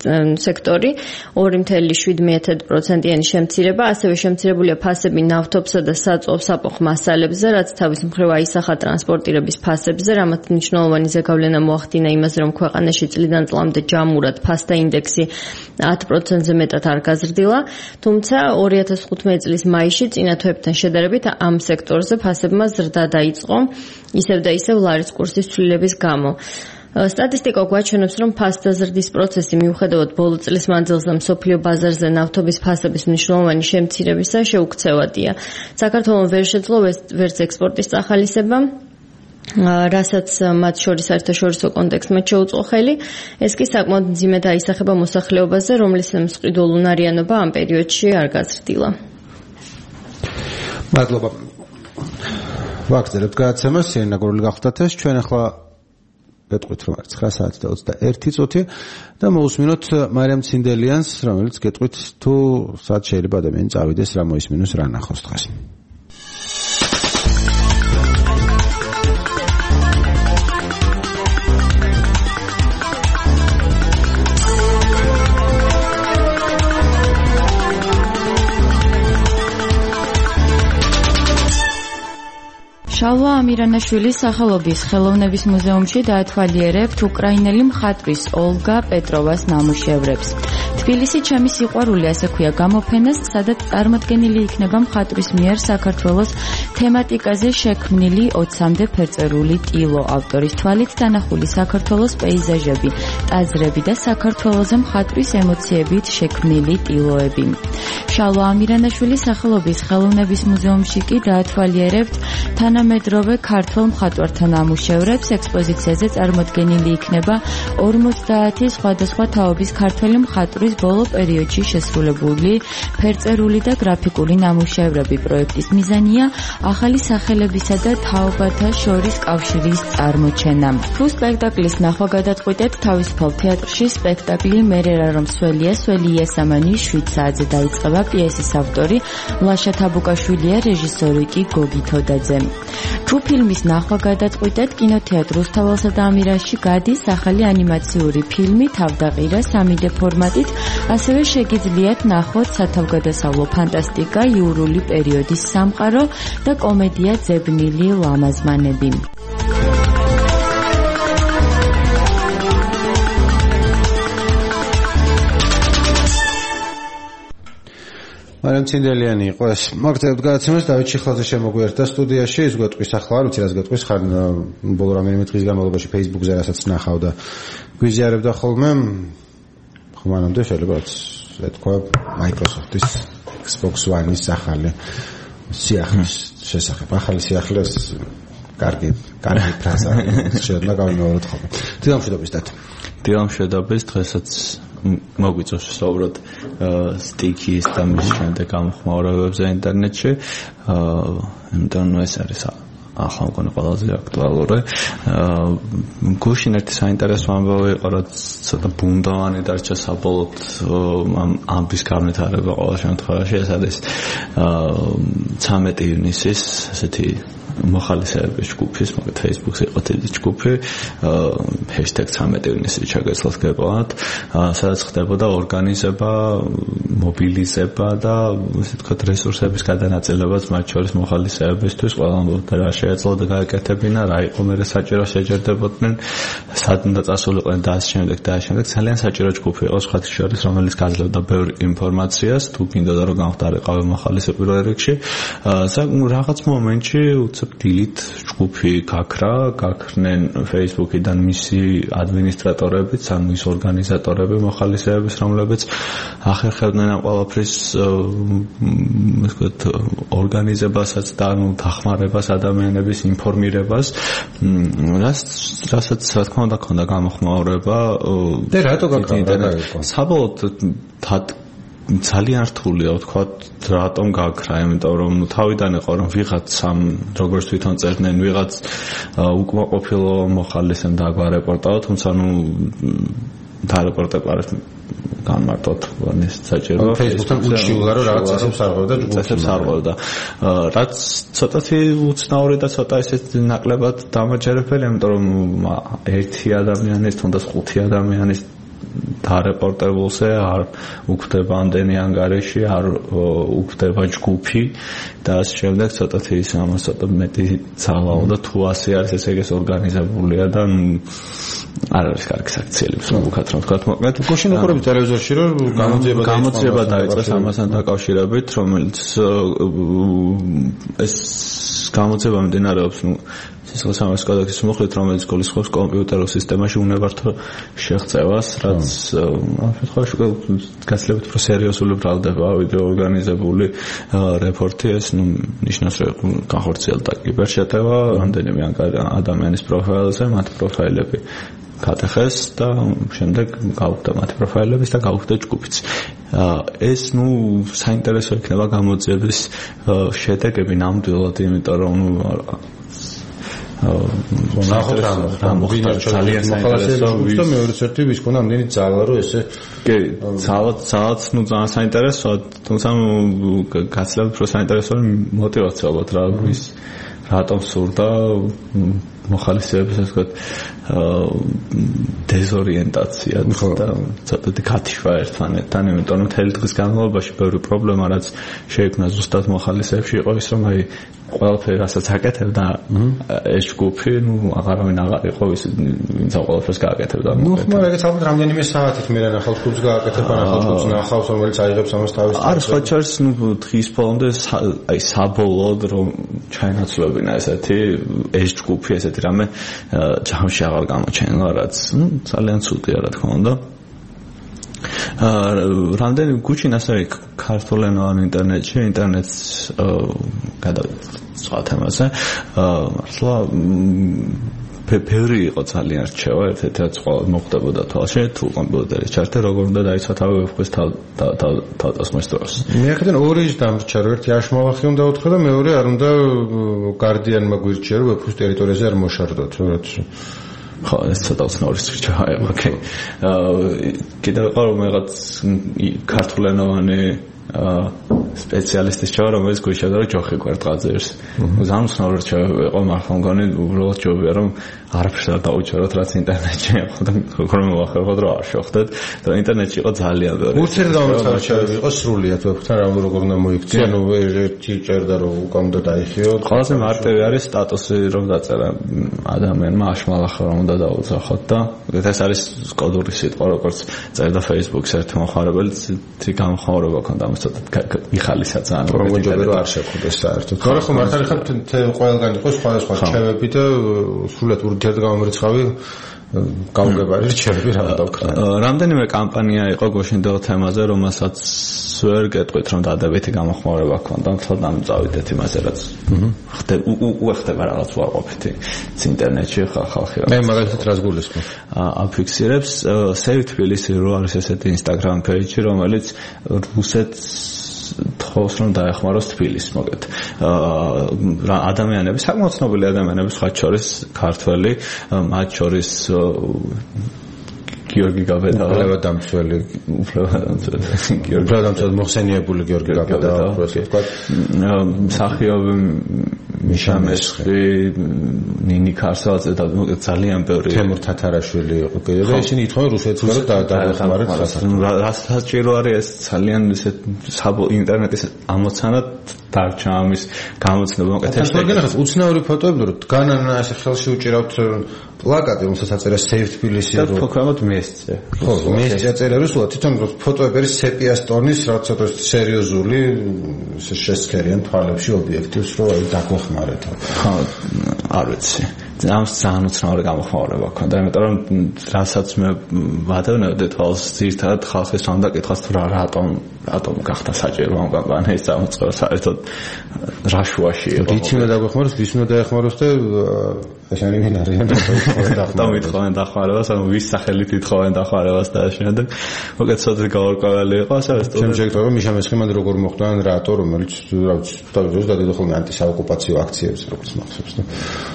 სექტორი ორი წელი შვიდ პროცენტიანი შემცირება, ასევე შემცირებულია ფასები ნავთობსა და საწვავ-საყოფ მასალებზე, რაც თავის მხრივ აისახა ტრანსპორტირების ფასებზე, რამაც მნიშვნელოვანი ზეგავლენა მოახდინა იმაზე, რომ ქვეყანაში წლიდან წლამდე ჯამურად ფასთა ინდექსი ათ პროცენტზე მეტად არ გაზრდილა, თუმცა ორი ათას თხუთმეტი წლის მაისში წინა თვეებთან შედარებით ამ სექტორზე ფასებმა ზრდა დაიწყო, ისევ და ისევ ლარის კურსის ცვლილების გამო. სტატისტიკა გვაჩვენებს, რომ ფასთა ზრდის პროცესი მიუხედავად ბოლო წლის მანძილზე მსოფლიო ბაზარზე ნავთობის ფასების მნიშვნელოვანი შემცირებისა შეუქცევადია. საქართველოს ვერ შეძლო ვერც ექსპორტის წახალისება, რასაც მათ შორის საერთაშორისო კონტექსტმა შეუწყო ხელი, ეს კი საკმაოდ მძიმედ აისახება მოსახლეობაზე, რომლის მსყიდულ უნარიანობა ამ პერიოდში არ გაზრდილა. მადლობა. ვაგრძელებთ გადაცემას, ირინა გურული გახლდათ ეს, ჩვენ ახლა გეტყვით რომ ცხრა საათი და ოცდაერთი წუთი და მოусმინოთ მარიამ ცინდელიანს, რომელიც გეტყვით თუ სად შეიძლება ადამიანი წავიდეს, რა მოისმინოს, რა ნახოს დღეს. შალვა ამირანაშვილის სახელობის ხელოვნების მუზეუმში დაათვალიერებთ უკრაინელი მხატვრის ოლგა პეტროვას ნამუშევრებს. თბილისი ჩემი სიყვარული, ასე ქვია გამოფენას, სადაც წარმოდგენილი იქნება მხატვრის მიერ საქართველოს თემატიკაზე შექმნილი ოცამდე ფერწერული ტილო, ავტორის თვალით დანახული საქართველოს პეიზაჟები, ტაძრები და საქართველოზე მხატვრის ემოციებით შექმნილი ტილოები. შალვა ამირანაშვილის სახელობის ხელოვნების მუზეუმში კი დაათვალიერებთ თანამედროვე ქართველ მხატვართა ნამუშევრებს. ექსპოზიციაზე წარმოდგენილი იქნება ორმოცდაათი სხვადასხვა თაობის ქართველი მხატვრის ბოლო პერიოდში შესრულებული ფერწერული და გრაფიკული ნამუშევრები. პროექტის მიზანია ახალი სახელებისა და თაობათა შორის კავშირის წარმოჩენა. თუ სპექტაკლის ნახვა გადაწყვეტეთ თავისუფალ თეატრში, სპექტაკლი მერერა რომ სველია, სველი იასამანი შვიდ საათზე დაიწყება. პიესის ავტორი ლაშა თაბუკაშვილია, რეჟისორი კი გოგი თოდაძე. თუ ფილმის ნახვა გადაწყვეტეთ, კინოთეატრ რუსთაველსა და ამირანში გადის ახალი ანიმაციური ფილმი თავდაყირა სამი დე ფორმატით, ასევე შეგიძლიათ ნახოთ სათავგადასავლო ფანტასტიკა, იურული პერიოდის სამყარო და კომედია ძებნილი ლამაზმანები. მარიამ ცინდელიანი იყო ეს. მოგწევთ გადაცემას, დავით ჩიხლაძე შემოგვიერთდა სტუდიაში, ის გვეტყვის ახლა, არ ვიცი რას გეტყვის, ხარ ბოლო რამდენიმე დღის განმავლობაში Facebook-ზე რასაც ნახავ და გვიზიარებდა ხოლმე. ხო მანამდე შეიძლება რაც ეთქვა Microsoft-ის Xbox One-ის ახალი სიახლის შესახებ. ახალი სიახლეს კარგი, კარგი ფრაზა შეიძლება გავიმეოროთ ხოლმე. დილამშვიდობის დათ. დილამშვიდობის, დღესაც მოგვიწევს სწორად სტიქის და მის შემდეგ გამოხმაურებებზე ინტერნეტში. იმიტომ ეს არის ახლა უკვე ყველაზე აქტუალური. გუშინ ერთი საინტერესო ამბავი იყო, რაც ცოტა ბუნდოვანი დარჩა საბოლოოდ ამ ამბის განვითარება ყოველ შემთხვევაში. ეს არის ცამეტი ივნისის ესეთი მოხალისეების ჯგუფის, მოგეთ Facebook-ზე იყო დიდი ჯგუფი, ჰეშტეგი ცამეტი ივნისი ჩაგეცლათ გეპოვათ, სადაც ხდებოდა ორგანიზება, მობილიზება და ესე ვთქვათ რესურსების გადანაწილებაც მათ შორის მოხალისეებისთვის, ყველამ რა შეეძლო და გაეკეთებინა, რა იყო მერე საჭირო შეჯერდებოდნენ, სად უნდა წასულიყვნენ და ამ შემდეგ და ამ შემდეგ. ძალიან საჭირო ჯგუფი იყო სხვათა შორის, რომელიც გაძლევდა ბევრ ინფორმაციას, თუ გინდოდა რომ გამხდარიყავი მოხალისე პირველ რიგში. რაღაც მომენტში უცებ დილით ჯგუფი გაქრა, გაქრნენ Facebook-იდან მისი ადმინისტრატორებიც, ან მის ორგანიზატორები მოხალისეების, რომლებიც ახერხებდნენ ამ ყველაფრის ვთქვათ ორგანიზებასაც და ანუ დახმარებას, ადამიანების ინფორმირებას, რასაც რა თქმა უნდა ქონდა გამოხმაურება. და რატო გაქრა? საბოლოოდ ძალიან რთულია ვთქვათ რატომ გაქრა, იმიტომ რომ თავიდან იყო რომ ვიღაცამ როგორც თვითონ წერდნენ ვიღაც უკმაყოფილო მოხალისემ დაგვარეპორტაო, თუმცა ნუ დარეპორტება განმარტოთ ვარნის საჭირო Facebook-თან უჩიულა რომ რაღაც წესებს არღვევდა ჯგუფებს არღვევდა, რაც ცოტათი უცნაური და ცოტა ისეთ ნაკლებად დამაჯერებელი, იმიტომ რომ ერთი ადამიანის თუნდაც ხუთი ადამიანის გარეპორტებულზე არ უქმდება ამდენი ანგარიში, არ უქმდება ჯგუფი და ასე შემდეგ ცოტათი ის ამას ცოტა მეტი ძალაო და თუ ასე არის ესე იგი ეს ორგანიზებულია და არ არის კარგი საქციელი ვუქათ რა თქვა მოკლედ გუშინ უყურებთ ტელევიზორში რომ გამოძიება გამოძიება დაიწყეს ამასთან დაკავშირებით რომელიც ეს გამოძიება მიმდინარეობს ნუ სიცოცხლის კოდექსის მოხდით რომელიც გულისხმობს კომპიუტერულ სისტემაში უნებართო შეღწევას რაც ამ შემთხვევაში გაცილებით უფრო სერიოზული ბრალდება ვიდრე ორგანიზებული რეპორტი ეს ნუ ნიშნავს რომ განხორციელდა კიბერშეტევა რამდენიმე ადამიანის პროფაილზე მათ პროფაილები გადახეს და შემდეგ გავუხდა მათ პროფაილების და გავუხდა ჯგუფიც ეს ნუ საინტერესო იქნება გამოძიების შედეგები ნამდვილად იმიტომ რომ ნუ ნახოთ რა მოხდა ძალიან საინტერესო და მეორე წერთი ვის ქონა ამდენი ძალა რომ ესე კი ძალა ძალაც ნუ ძალიან საინტერესოა თუმცა გაცილებით უფრო საინტერესოა мотивация ალბათ რა ვის რატომ სურდა მოხალისეების ასე ვთქვათ დეზორიენტაცია და ცოტათი კათიშვა ერთმანეთთან იმიტომ რომ მთელი დღის განმავლობაში ბევრი პრობლემა რაც შეიქმნა ზუსტად მოხალისეებში იყო ის რომ აი ყველაფერი რასაც აკეთებდა ეს ჯგუფი ნუ აღარავინ აღარ იყო ის ვინც ყველაფერს გააკეთებდა ნუ ხომ ეგეც ალბათ რამდენიმე საათით მე ნახავ ჯგუფს გააკეთება ნახავ ჯგუფს ნახავს რომელიც აიღებს ამას თავის არის ხო ჩარს ნუ დღის ბოლომდე აი საბოლოოდ რომ ჩაინაცვლებინა ესეთი ეს ჯგუფი ესეთი რამე ჯამში აღარ გამოჩენილა რაც ნუ ძალიან ცუდია რა თქმა უნდა რამდენი გუჩინ ასე ქართულენოვან ინტერნეტში ინტერნეტს გადავიდეთ სხვა თემაზე მართლა ბევრი იყო ძალიან რჩევა ერთ-ერთი რაც ყველა მოხდებოდა თვალში თუ კომპიუტერის ჩართე როგორ უნდა დაიცვა თავი ვეფხვის თავდასხმის დროს მე ახლა ორი დამრჩა რომ ერთი აშმალახი უნდა უთხრა და მეორე არ უნდა გარდიანმა გვირჩია რომ ვეფხვის ტერიტორიაზე არ მოშარდოთ რაც ხო ეს ცოტა უცნაური რჩევაა ოკეი კიდევ იყო რომ რაღაც ქართულენოვანი სპეციალისტის ჩავა რომელიც გვიშევდა რომ ჯოხი კვარტყაძეებს ძალიან უცნაური რჩევები იყო მართლა მგონი უბრალოდ ჯობია რომ არაფერს არ დაუჭეროთ რაც ინტერნეტში ახლა როგორ მოვახერხოთ რომ არ შევხვდეთ და ინტერნეტში იყო ძალიან ბევრი ურთიერთდამოკიდებულება იყო სრულიად ვებთან რა როგორ უნდა მოიქცია ნუ ერთი წერდა რომ უკან უნდა დაიხიო ყველაზე მარტივი არის სტატუსი რომ დაწერა ადამიანმა აშმალახა რომ უნდა დაუძახოთ და ეს არის კოდური სიტყვა როგორც წერდა Facebook-ს ერთი მოხმარებელი თი გამხმაურება ქონდა ამას ცოტა მიხალისა ძალიან პროგრამები რომ არ შეხვდეს საერთოდ მაგრამ ხო მართალი ხარ ყველგან იყო სხვადასხვა რჩევები და სულად ურთიერთგამომრიცხავი გაუგებარი რჩევები რა დავქნა რამდენიმე კამპანია იყო გოშინდელ თემაზე რომელსაც ვერ გეტყვით რომ დადებითი გამოხმაურება ქონდა თორემ ამ წავიდეთ იმაზე რაც ხდება უხდება რაღაც უარყოფითი ინტერნეტში ხალხი მე მაგალითად რას გულისხმობ აფიქსირებს Save Tbilisi რო არის ესეთი Instagram page რომელიც რუსეთს თხოვს რომ დაეხმაროს თბილისს მოგეთ რა ადამიანები საკმაოდ ცნობილი ადამიანები სხვა შორის ქართველი მათ შორის გიორგი გაბედავა უფლებადამცველი უფლებადამცველი გიორგი უფლებადამცველი მოხსენიებული გიორგი გაბედავა ასე ვთქვათ მსახიობი მიშა მესხი ნინი ქარსალაძე და ძალიან ბევრი თემურ თათარაშვილი იყო კიდე და ისინი ითხოვენ რუსეთს რომ დაეხმაროთ რასაც ჭირო არის ეს ძალიან ისე ინტერნეტის ამოცანად დარჩა ამის გამოცნება მოკეთებს ეს უცნაური ფოტოები რომ დგანან ასე ხელში უჭირავთ პლაკატი რომელსაც აწერა Save Tbilisi და თქო მესწე ხო მესწე აწერა რუსულად თვითონ ფოტოები არის სეპიას ტონის რაც ცოტა სერიოზული შესქერიან თვალებში ობიექტივს რომ აი დაგვეხმარეთ ხო არ ვიცი ამ ძალიან უცნაური გამოხმაურება ქონდა იმიტომ რომ რასაც მე ვადევნებდი თვალს ძირთად ხალხის თვითონ დაკითხავს თუ რა რატომ რატომ გახდა საჭირო ამ კამპანიის წამოწყება საერთოდ რა შუაში იყო რითი უნდა დაგვეხმაროს ვის უნდა დაეხმაროს და ეს არის ვინ არის და მithხოვენ დახმარებას ანუ ვის სახელით ითხოვენ დახმარებას და შემდეგ მოგეთ ცოტა გავარკვეველი იყო ასე შემჯერდება მიშა მესხი მან როგორ მოხდა ან რატო რომელიც რა ვიცი თავის დადიოდა ხოლმე ანტისაოკუპაციო აქციებს როგორც მახსოვს და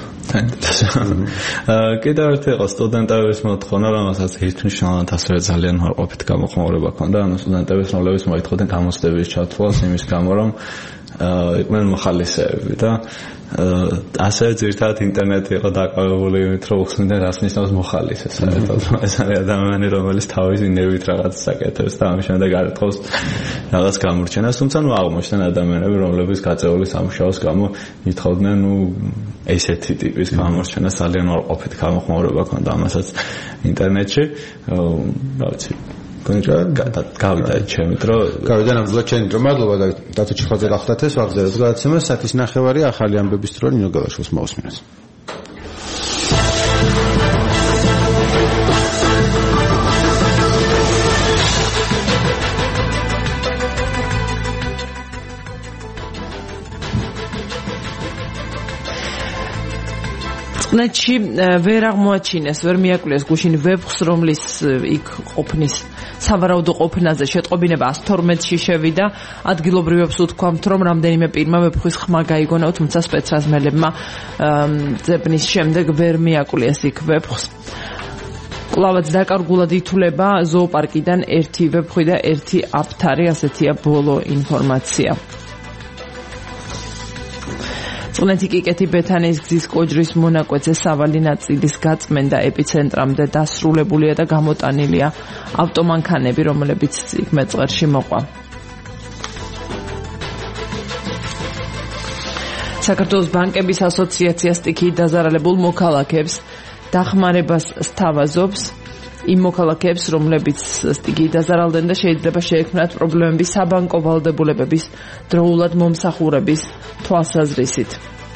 კიდევ ერთი იყო სტუდენტების მოთხოვნა რომელსაც ერთმნიშვნელოვნად ასევე ძალიან უარყოფით გამოხმაურება ქონდა ანუ სტუდენტების რომლებიც მოითხოვდნენ გამოცდების ჩათვლას იმის გამო რომ იყვნენ მოხალისეები და ასე ძირითადად ინტერნეტი იყო დაკავებული იმით, რომ უხსნიდნენ რას ნიშნავს მოხალისე საერთოდ. ეს არის ადამიანი, რომელიც თავისი ნერვით რაღაცას აკეთებს და ამის შემდეგ არ ეთხოვს რაღაც გამორჩენას, თუმცა ნუ აღმოჩნდნენ ადამიანები, რომლებიც გაწეული სამუშაოს გამო ითხოვდნენ ნუ ესეთი ტიპის გამორჩენას, ძალიან უარყოფით გამოხმაურება ჰქონდა ამასაც ინტერნეტში. რა ვიცი გავიდა ჩემი დრო გავიდა ნამდვილად ჩემი დრო მადლობა და დათო ჩხაძე გახდათ ეს ვაგზავნეთ გადაცემა საათის ნახევარი ახალი ამბების დრო ნინო გალაშვილს მოусმინეთ წყნეთში ვერ აღმოაჩინეს, ვერ მიაკვლეს გუშინ ვეფხს, რომლის იქ ყოფნის სავარაუდო ყოფნაზე შეტყობინება ათს თორმეტში შევიდა. ადგილობრივებს უთქვამთ, რომ რამდენიმე პირმა ვეფხვის ხმა გაიგონა, თუმცა სპეცრაზმელებმა ძებნის შემდეგ ვერ მიაკვლეს იქ ვეფხს. კვლავაც დაკარგულად ითვლება ზოოპარკიდან ერთი ვეფხვი და ერთი აფთარი, ასეთია ბოლო ინფორმაცია. წყნეთი კიკეთი ბეთანიის გზის კოჯრის მონაკვეთზე სავალი ნაწილის გაწმენდა ეპიცენტრამდე დასრულებულია და გამოტანილია ავტომანქანები, რომლებიც იქ მეწყერში მოყვა. საქართველოს ბანკების ასოციაცია სტიქიით დაზარალებულ მოქალაქეებს დახმარებას სთავაზობს. იმ მოქალაქეებს, რომლებიც სტიქიით დაზარალდნენ და შეიძლება შეექმნათ პრობლემები საბანკო ვალდებულებების დროულად მომსახურების თვალსაზრისით.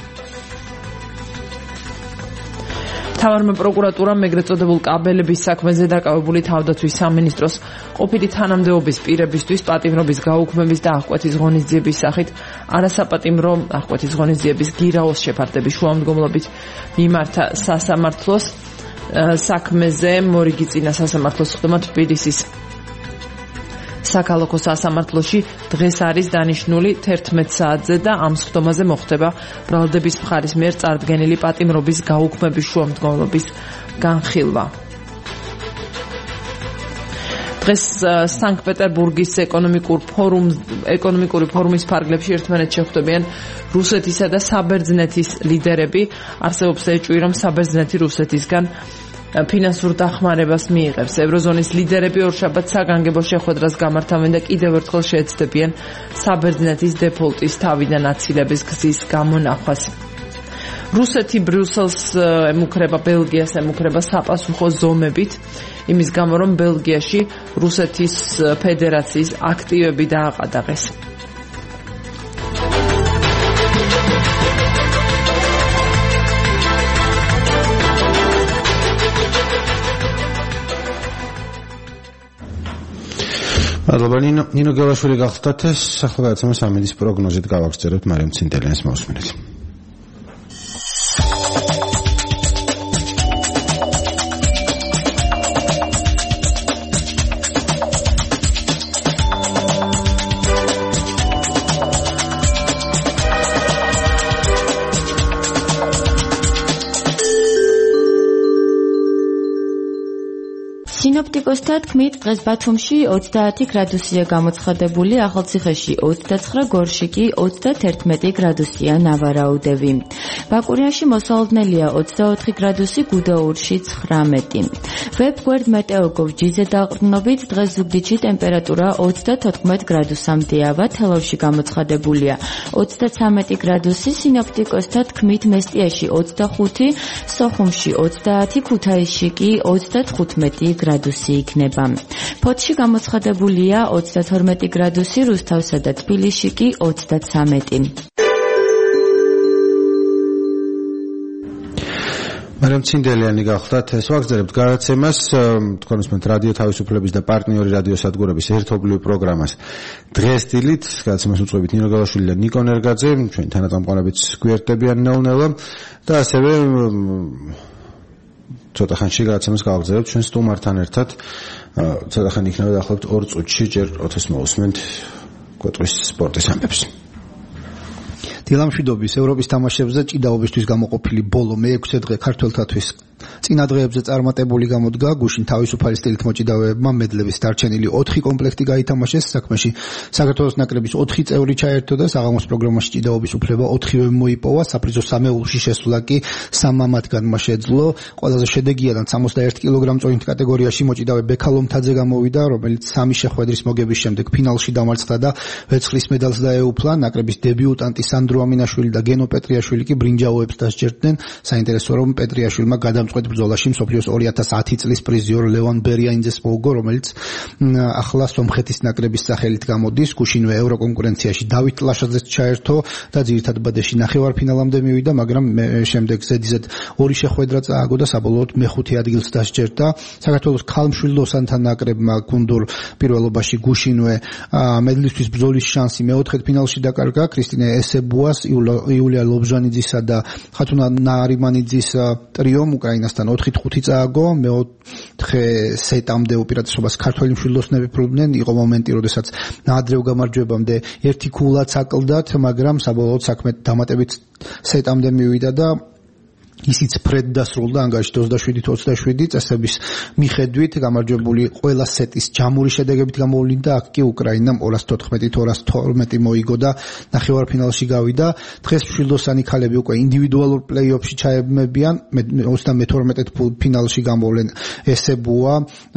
მთავარმა პროკურატურამ ეგრეთ წოდებულ კაბელების საქმეზე დაკავებული თავდაცვის სამინისტროს ყოფილი თანამდებობის პირებისთვის პატიმრობის გაუქმების და აღკვეთის ღონისძიების სახით არასაპატიმრო აღკვეთის ღონისძიების გირაოს შეფარდების შუამდგომლობით მიმართა სასამართლოს საქმეზე მორიგი წინა სასამართლოს ხდომა თბილისის საქალაქო სასამართლოში დღეს არის დანიშნული თერთმეტ საათზე და ამ სხდომაზე მოხდება ბრალდების მხარის მიერ წარდგენილი პატიმრობის გაუქმების შუამდგომლობის განხილვა. დღეს სანქტ-პეტერბურგის ეკონომიკურ ფორუმ ეკონომიკური ფორუმის ფარგლებში ერთმანეთს შეხვდებიან რუსეთისა და საბერძნეთის ლიდერები. არსებობს ეჭვი, რომ საბერძნეთი რუსეთისგან ფინანსურ დახმარებას მიიღებს. ევროზონის ლიდერები ორშაბათს საგანგებო შეხვედრას გამართავენ და კიდევ ერთხელ შეეცდებიან საბერძნეთის დეფოლტის თავიდან აცილების გზის გამონახვას. რუსეთი ბრიუსელს ემუქრება, ბელგიას ემუქრება საპასუხო ზომებით, იმის გამო რომ ბელგიაში რუსეთის ფედერაციის აქტივები დააყადაღეს. მადლობა ნინო ნინო გელაშვილი გახდათ ეს ახალგაზრდა სამინის პროგნოზით გავაგზავნებთ მარიამ ცინდელიანს მოусმინეთ. სინოპტიკოსთა თქმით, დღეს ბათუმში ოცდაათი გრადუსია გამოცხადებული, ახალციხეში ოცდაცხრა, გორში კი ოცდაათი გრადუსია ნავარაუდები. ბაკურიანში მოსალოდნელია ოცდაოთხი გრადუსი, გუდაურში ცხრამეტი. ვებგვერდ მეტეოგოვ ჯიზე დაყრდნობით დღეს ზუგდიდში ტემპერატურა ოცდათოთხმეტ გრადუსამდეა, თელავში გამოცხადებულია ოცდაცამეტი გრადუსი, სინოპტიკოსთა თქმით მესტიაში ოცდახუთი, სოხუმში ოცდაათი, ქუთაისში კი ოცდათხუთმეტი გრადუსი იქნება. ფოთში გამოცხადებულია ოცდათორმეტი გრადუსი, რუსთავსა და თბილისში კი ოცდაცამეტი. მარიამ ცინდელიანი გახდათ ეს ვაგზავნებთ გადაცემას თქვენ უსმენთ რადიო თავისუფლების და პარტნიორი რადიოსადგურების ერთობლივ პროგრამას დღეს დილით გადაცემას უწყობთ ნინო გალაშვილი და ნიკო ნერგაძე ჩვენ თანაწამყვანებით გვერდებიან ნელ-ნელა და ასევე ცოტა ხანში გადაცემას გავაგზავნებთ ჩვენ სტუმართან ერთად ცოტა ხანი იქნება დაახლოებით ორ წუთში ჯერ ოთეს მოусმენთ გვეტყვის სპორტის ამბებს. დილამშვიდობის ევროპის თამაშებზე ჭიდაობისთვის გამოყოფილი ბოლო მეექვსე დღე ქართველთათვის წინა დღეებზე წარმატებული გამოდგა გუშინ თავისუფალი სტილით მოჭიდავეებმა მედლების დარჩენილი ოთხი კომპლექტი გაითამაშეს საქმეში. საქართველოს ნაკრების ოთხი წევრი ჩაერთო და საღამოს პროგრამაში ჭიდაობის უფლება ოთხივე მოიპოვა. საპრიზო სამეულში შესვლა კი სამმა მათგანმა შეძლო. ყველაზე შედეგიანად სამოცდაერთი კილოგრამ-წონით კატეგორიაში მოჭიდავე ბექა ლომთაძე გამოვიდა, რომელიც სამი შეხვედრის მოგების შემდეგ ფინალში დამარცხდა და ვერცხლის მედალს დაეუფლა. ნაკრების დებიუტანტი სანდრო ამინაშვილი და გენო პეტრიაშვილი კი ბრინჯაოებს დასჯერდნენ. საინტერესოა, რომ პეტრიაშვილმა გადამწყვეტ ბრძოლაში მსოფლიოს ორი ათას ათი წლის პრიზიორ ლევან ბერიანიძეს მოუგო, რომელიც ახლა სომხეთის ნაკრების სახელით გამოდის. გუშინვე ევროკონკურენციაში დავით ლაშაძეც ჩაერთო და ძირითად ბადეში ნახევარფინალამდე მივიდა, მაგრამ შემდეგ ზედიზედ ორი შეხვედრა წააგო და საბოლოოდ მეხუთე ადგილს დასჯერდა. საქართველოს ქალმშვილდოსანთა ნაკრებმა გუნდურ პირველობაში გუშინვე მედლისთვის ბრძოლის შანსი მეოთხედფინალში დაკარგა. კრისტინე ესებუას, იულია ლობჟანიძისა და ხათუნა ნარიმანიძის ტრიომ უკრაინასთან ოთხი ხუთი წააგო. მეოთხე სეტამდე უპირატესობას ქართველი მშვილდოსნები ფლობდნენ. იყო მომენტი, როდესაც ნაადრევ გამარჯვებამდე ერთი ქულაც აკლდათ, მაგრამ საბოლოოდ საქმე დამატებით სეტამდე მივიდა და ისიც ფრედ დასრულდა ანგარიშით ოცდაშვიდით ოცდაშვიდი წესების მიხედვით. გამარჯვებული ყველა სეტის ჯამური შედეგებით გამოვლინდა, აქ კი უკრაინამ ორას თოთხმეტით ორას თორმეტი მოიგო და ნახევარფინალში გავიდა. დღეს მშვილდოსანი ქალები უკვე ინდივიდუალურ პლეი-ოფში ჩაებმებიან, ოცდამეთორმეტე ფინალში გამოვლენ ესებუა,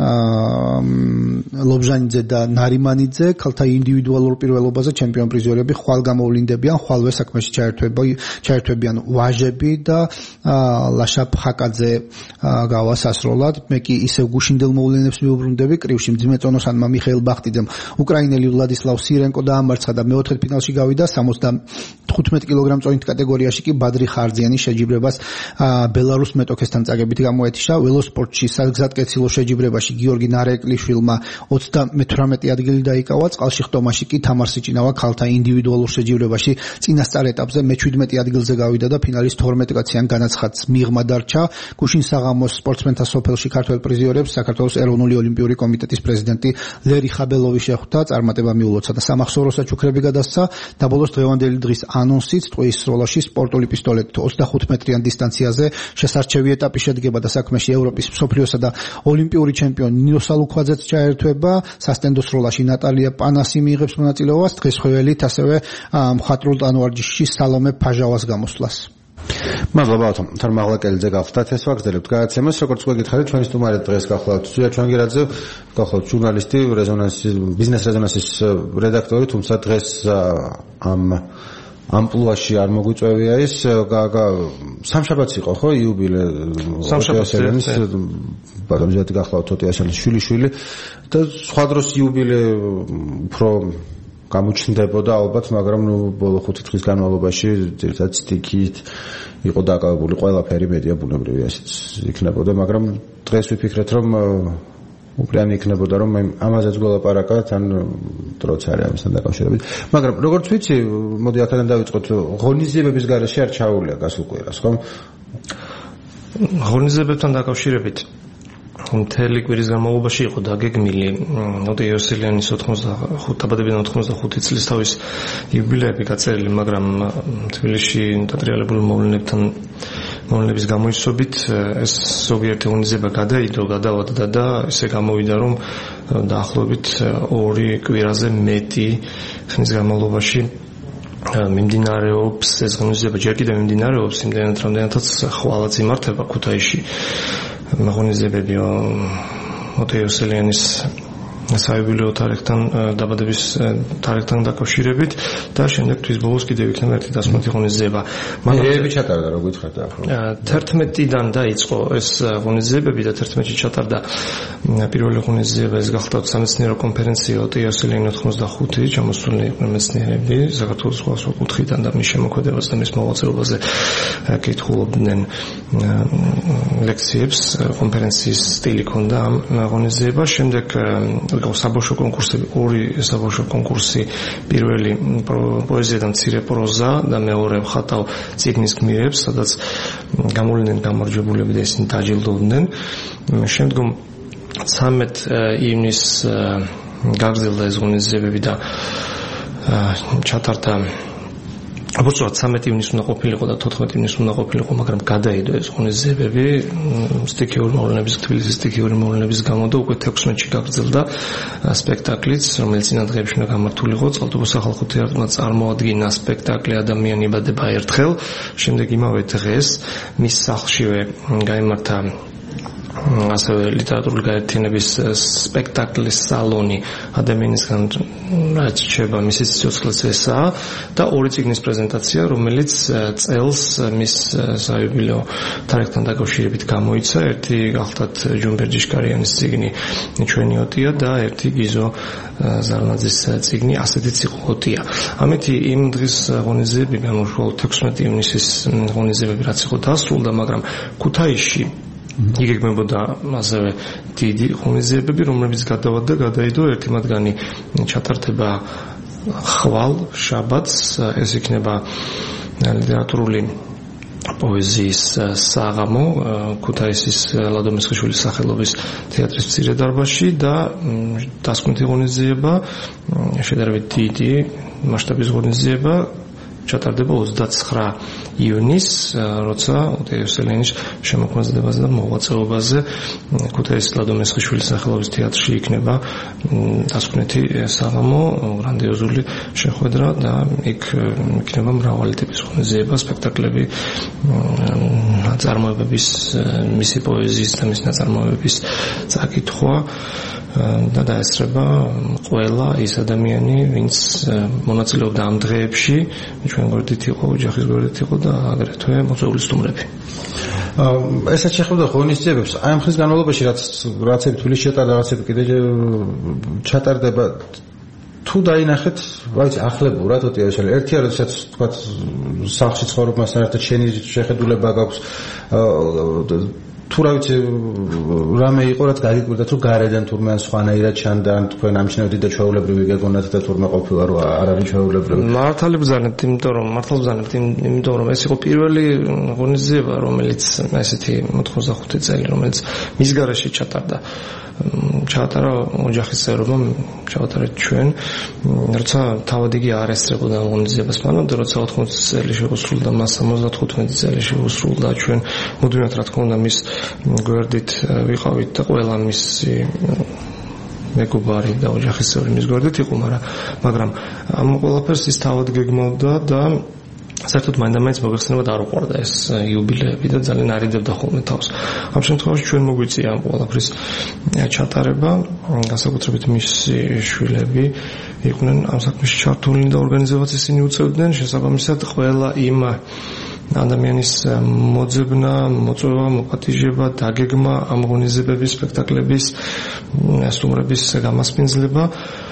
ლობჟანიძე და ნარიმანიძე. ქალთა ინდივიდუალურ პირველობაზე ჩემპიონ პრიზიორები ხვალ გამოვლინდებიან, ხვალვე საქმეში ჩაერთვებიან ვაჟები და ლაშა ფხაკაძე გავა სასროლად. მე კი ისევ გუშინდელ მოვლენებს მიუბრუნდები. კრივში მძიმეწონოსანმა მიხეილ ბახტიძემ უკრაინელი ვლადისლავ სირენკო დაამარცხა და მეოთხედფინალში გავიდა. სამოცდათხუთმეტი კილოგრამ-წონით კატეგორიაში კი ბადრი ხარძიანი შეჯიბრებას ბელარუს მეტოქესთან წაგებით გამოეთიშა. ველოსპორტში საგზატკეცილო შეჯიბრებაში გიორგი ნარეკლიშვილმა ოცდამეთვრამეტე ადგილი დაიკავა. წყალშიხტომაში კი თამარ სიჭინავა ქალთა ინდივიდუალურ შეჯიბრებაში წინასწარ ეტაპზე მეჩვიდმეტე ადგილზე გავიდა და ფინალის თორმეტ კაციან განაცხადს მიღმა დარჩა. გუშინ საღამოს სპორტსმენთა სოფელში ქართველ პრიზიორებს საქართველოს ეროვნული ოლიმპიური კომიტეტის პრეზიდენტი ლერი ხაბელოვი შეხვდა, წარმატება მიულოცა და სამახსოვრო საჩუქრები გადასცა. და ბოლოს დღევანდელი დღის ანონსით ტყუის სროლაში სპორტული პისტოლეტით ოცდახუთ მეტრიან დისტანციაზე შესარჩევი ეტაპი შედგება და საქმეში ევროპის, მსოფლიოსა და ოლიმპიური ჩემპიონი ნინო სალუქვაძეც ჩაერთვება. სასტენდო სროლაში ნატალია პანასი მიიღებს მონაწილეობას, დღეს ხველით ასევე მხატვრულ ტანვარჯიშში სალომე ფაჟავას გამოსვლას. მადლობა ბატონ, თორმაღლაკელიძე გახლდათ ეს ვაგრძელებთ გადაცემას. როგორც გვეკითხეთ, ჩვენი სტუმარი დღეს გახლავთ ზვია ჩანგირაძე, გახლავთ ჟურნალისტი, რეზონანსის ბიზნეს რეზონანსის რედაქტორი, თუმცა დღეს ამ ამპლუაში არ მოგვიწევია ის. სამშაბათს იყო ხო იუბილე სამშაბათს ბატონ ზეთი გახლავთ თოტიაშენის შვილიშვილი და სხვა დროს იუბილე უფრო გამოჩნდებოდა ალბათ, მაგრამ ნუ ბოლო ხუთი დღის განმავლობაში ძირითადად სტიქით იყო დაკავებული ყველაფერი, მედია ბუნებრივი ასეც იქნებოდა, მაგრამ დღეს ვიფიქრეთ, რომ უპირანი იქნებოდა, რომ ამაზეც გველაპარაკათ, ან დროც არის ამასთან დაკავშირებით. მაგრამ როგორც ვიცი, მოდი აქედან დავიწყოთ, ღონისძიებების გარეშე არ ჩაუვლია გასულ კვირას, ხო? ღონისძიებებთან დაკავშირებით მთელი კვირის განმავლობაში იყო დაგეგმილი ნოტე იოსელიანის ოთხმოცდახუთი ოთხმოცდახუთი წლის თავის იუბილეები გაწერილი, მაგრამ თბილისში დატრიალებულ მოვლენებთან მოვლენების გამოისობით ეს ზოგიერთი ღონისძიება გადაიდო, გადავადდა და ესე გამოვიდა, რომ დაახლოებით ორი კვირაზე მეტი ხნის განმავლობაში მიმდინარეობს ეს ღონისძიება. ჯერ კიდევ მიმდინარეობს, იმდენად რამდენადაც ხვალაც იმართება ქუთაისში ღონისძიებები ნოტე იოსელიანის საიუბილეო თარიღთან დაბადების თარიღთან დაკავშირებით და შემდეგ თვის ბოლოს კიდევ იქნება ერთი დასმათი ღონისძიება. მერეები ჩატარდა, როგორ გითხრათ ახლა? თერთმეტიდან დაიწყო ეს ღონისძიებები და თერთმეტში ჩატარდა პირველი ღონისძიება, ეს გახლავთ სამეცნიერო კონფერენცია ნოტე იოსელიანი ოთხმოცდახუთი, ჩამოსულნი იყვნენ მეცნიერები საქართველოს სხვადასხვა კუთხიდან და მის შემოქმედებას და მის მოღვაწეობაზე კითხულობდნენ ლექციებს. კონფერენციის სტილი ჰქონდა ამ ღონისძიებას. შემდეგ საბავშვო კონკურსები, ორი საბავშვო კონკურსი, პირველი პოეზია და მცირე პროზა და მეორე ხატავ წიგნის გმირებს, სადაც გამოვლინდნენ გამარჯვებულები და ისინი დაჯილდოვდნენ. შემდგომ ცამეტ ივნისს გაგრძელდა ეს ღონისძიებები და ჩატარდა აბსოლუტურად ცამეტი ივნის უნდა ყოფილიყო და თოთხმეტი ივნის უნდა ყოფილიყო, მაგრამ გადაიდო ეს ღონისძიებები სტიქიური მოვლენების, თბილისის სტიქიური მოვლენების გამო და უკვე თექვსმეტში გაგრძელდა სპექტაკლიც, რომელიც წინა დღეებში უნდა გამართულიყო. წყალტუბოს სახალხო თეატრმა წარმოადგინა სპექტაკლი ადამიანი იბადება ერთხელ. შემდეგ იმავე დღეს მის სახლშივე გაიმართა ასევე ლიტერატურული გაერთიანების სპექტაკლის სალონი ადამიანისგან რაც რჩება მისი სიცოცხლეს ესაა და ორი წიგნის პრეზენტაცია, რომელიც წელს მის საიუბილეო თარიღთან დაკავშირებით გამოიცა. ერთი გახლდათ ჯუმბერ ჯიშკარიანის წიგნი ჩვენი ოტია და ერთი გიზო ზარნაძის წიგნი ასეთიც იყო ოტია. ამეთი იმ დღის ღონისძიებიდან უშუალოდ თექვსმეტი ივნისის ღონისძიებები რაც იყო დასრულდა, მაგრამ ქუთაისში იგეგმებოდა ასევე დიდი ღონისძიებები, რომლებიც გადავად და გადაიდო. ერთი მათგანი ჩატარდება ხვალ შაბათს, ეს იქნება ლიტერატურული პოეზიის საღამო ქუთაისის ლადო მესხიშვილის სახელობის თეატრის მცირე დარბაზში და დასკვნითი ღონისძიება, შედარებით დიდი მასშტაბის ღონისძიება ჩატარდება ოცდაცხრა ივნის, როცა ოტეოსელენის შემოქმედებაზე და მოღვაწეობაზე ქუთაისის ლადო მესხიშვილის სახელობის თეატრში იქნება დასკვნითი საღამო, გრანდიოზული შეხვედრა და იქ იქნება მრავალი ტიპის ღონისძიება, სპექტაკლები, ნაწარმოებების, მისი პოეზიის და მისი ნაწარმოებების წაკითხვა და დაესწრება ყველა ის ადამიანი, ვინც მონაწილეობდა ამ დღეებში, ჩვენ გვერდით იყო, ოჯახის გვერდით იყო და აგრეთვე მოწვეული სტუმრები. ესაც შეხვდა ღონისძიებებს, აი ამ ხნის განმავლობაში რაც რაცები თბილისში ჩატარდა, რაცები კიდე ჩატარდება, თუ დაინახეთ, ვაიცი, ახლებურად ოტიაშელი. ერთია, როდესაც თქვა სახლში ცხოვრობასთან ერთად შენი შეხედულება გაქვს, თუ რა ვიცი რამე იყო რაც გაგიკვირდა თუ გარედან თურმე ან სხვანაირად ჩანდა ან თქვენ ამჩნევთ და ჩვეულებრივი გეგონათ და თურმე ყოფილა რომ არ არის ჩვეულებრივი. მართალი ბრძანებთ, იმიტომ რომ მართლა ბრძანებთ, იმიტომ რომ ეს იყო პირველი ღონისძიება, რომელიც ესეთი ოთხმოცდახუთი წელი, რომელიც მის გარეშე ჩატარდა. ჩაატარა ოჯახის წევრებმა, ჩავატარეთ ჩვენ, როცა თავად იგი არ ესწრებოდა ღონისძიებას მანამდე, როცა ოთხმოცი წელი შეუსრულდა, მას სამოცდათხუთმეტი წელი შეუსრულდა, ჩვენ მუდმივად რა თქმა უნდა მის გვერდით ვიყავით და ყველა მისი მეგობარი და ოჯახის წევრი მის გვერდით იყო, მაგრამ ამ ყველაფერს ის თავად გეგმავდა და საერთოდ მაინდა-მაინც მოგეხსენება და არ უყვარდა ეს იუბილეები და ძალიან არიდებდა ხოლმე თავს. ამ შემთხვევაში ჩვენ მოგვიწია ამ ყველაფრის ჩატარება, განსაკუთრებით მისი შვილები იყვნენ ამ საქმეში ჩართულნი და ორგანიზებას ისინი უწევდნენ, შესაბამისად ყველა იმ ადამიანის მოძებნა, მოწვევა, მოპატიჟება, დაგეგმა ამ ღონისძიებების, სპექტაკლების, სტუმრების გამასპინძლება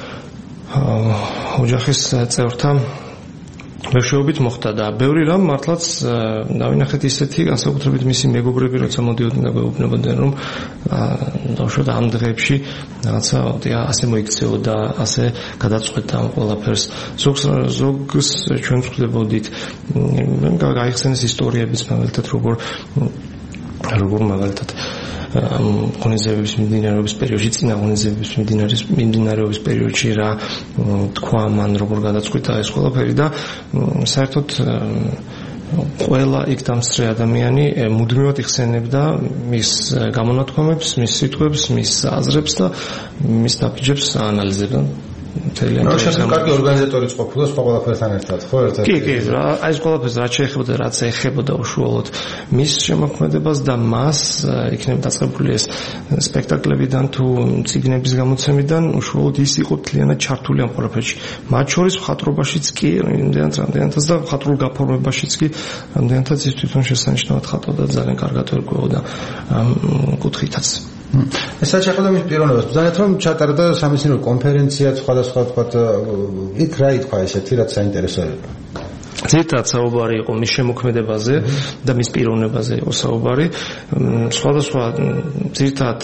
ოჯახის წევრთა მეშვეობით მოხდა და ბევრი რამ მართლაც დავინახეთ ისეთი, განსაკუთრებით მისი მეგობრები, როცა მოდიოდნენ და გვეუბნებოდნენ, რომ დავუშვათ ამ დღეებში რაღაცა ასე მოიქცეოდა, ასე გადაწყვეტა ამ ყველაფერს. ზოგს ზოგს ჩვენ ვხვდებოდით, გაიხსენეს ისტორიებიც მაგალითად როგორ როგორ მაგალითად ამ ღონისძიებების მიმდინარეობის პერიოდში, წინა ღონისძიებების მიმდინარეობის პერიოდში რა თქვა მან, როგორ გადაწყვიტა ეს ყველაფერი და საერთოდ ყველა იქ დამსწრე ადამიანი მუდმივად იხსენებდა მის გამონათქვამებს, მის სიტყვებს, მის აზრებს და მის ნაბიჯებს აანალიზებდა. ნუ შეიძლება კარგი ორგანიზატორიც ყოფილა სხვა ყველაფერთან ერთად, ხო, ერთად. კი, კი, რა, აი ეს ყველაფერს რაც შეეხებოდა, რაც ეხებოდა უშუალოდ მის შემოქმედებას და მას იქნება დაწყებული ეს სპექტაკლებიდან თუ წიგნების გამოცემიდან, უშუალოდ ის იყო მთლიანად ჩართული ამ ყველაფერში. მათ შორის მხატვრობაშიც კი, რამდენად რამდენადაც და მხატვრულ გაფორმებაშიც კი, რამდენადაც ის თვითონ შესანიშნავად ხატავდა და ძალიან კარგად ერკვეოდა ამ კუთხითაც. ესაც შეხვდა მის პიროვნებას. ბრძანეთ რომ ჩატარდა სამეცნიერო კონფერენცია, სხვადასხვა თქვა იქ რა ითქვა ესეთი, რაც საინტერესო იყო. ზედაც საუბარი იყო მის შემოქმედებაზე და მის პიროვნებაზე იყო საუბარი. სხვადასხვა ზედაც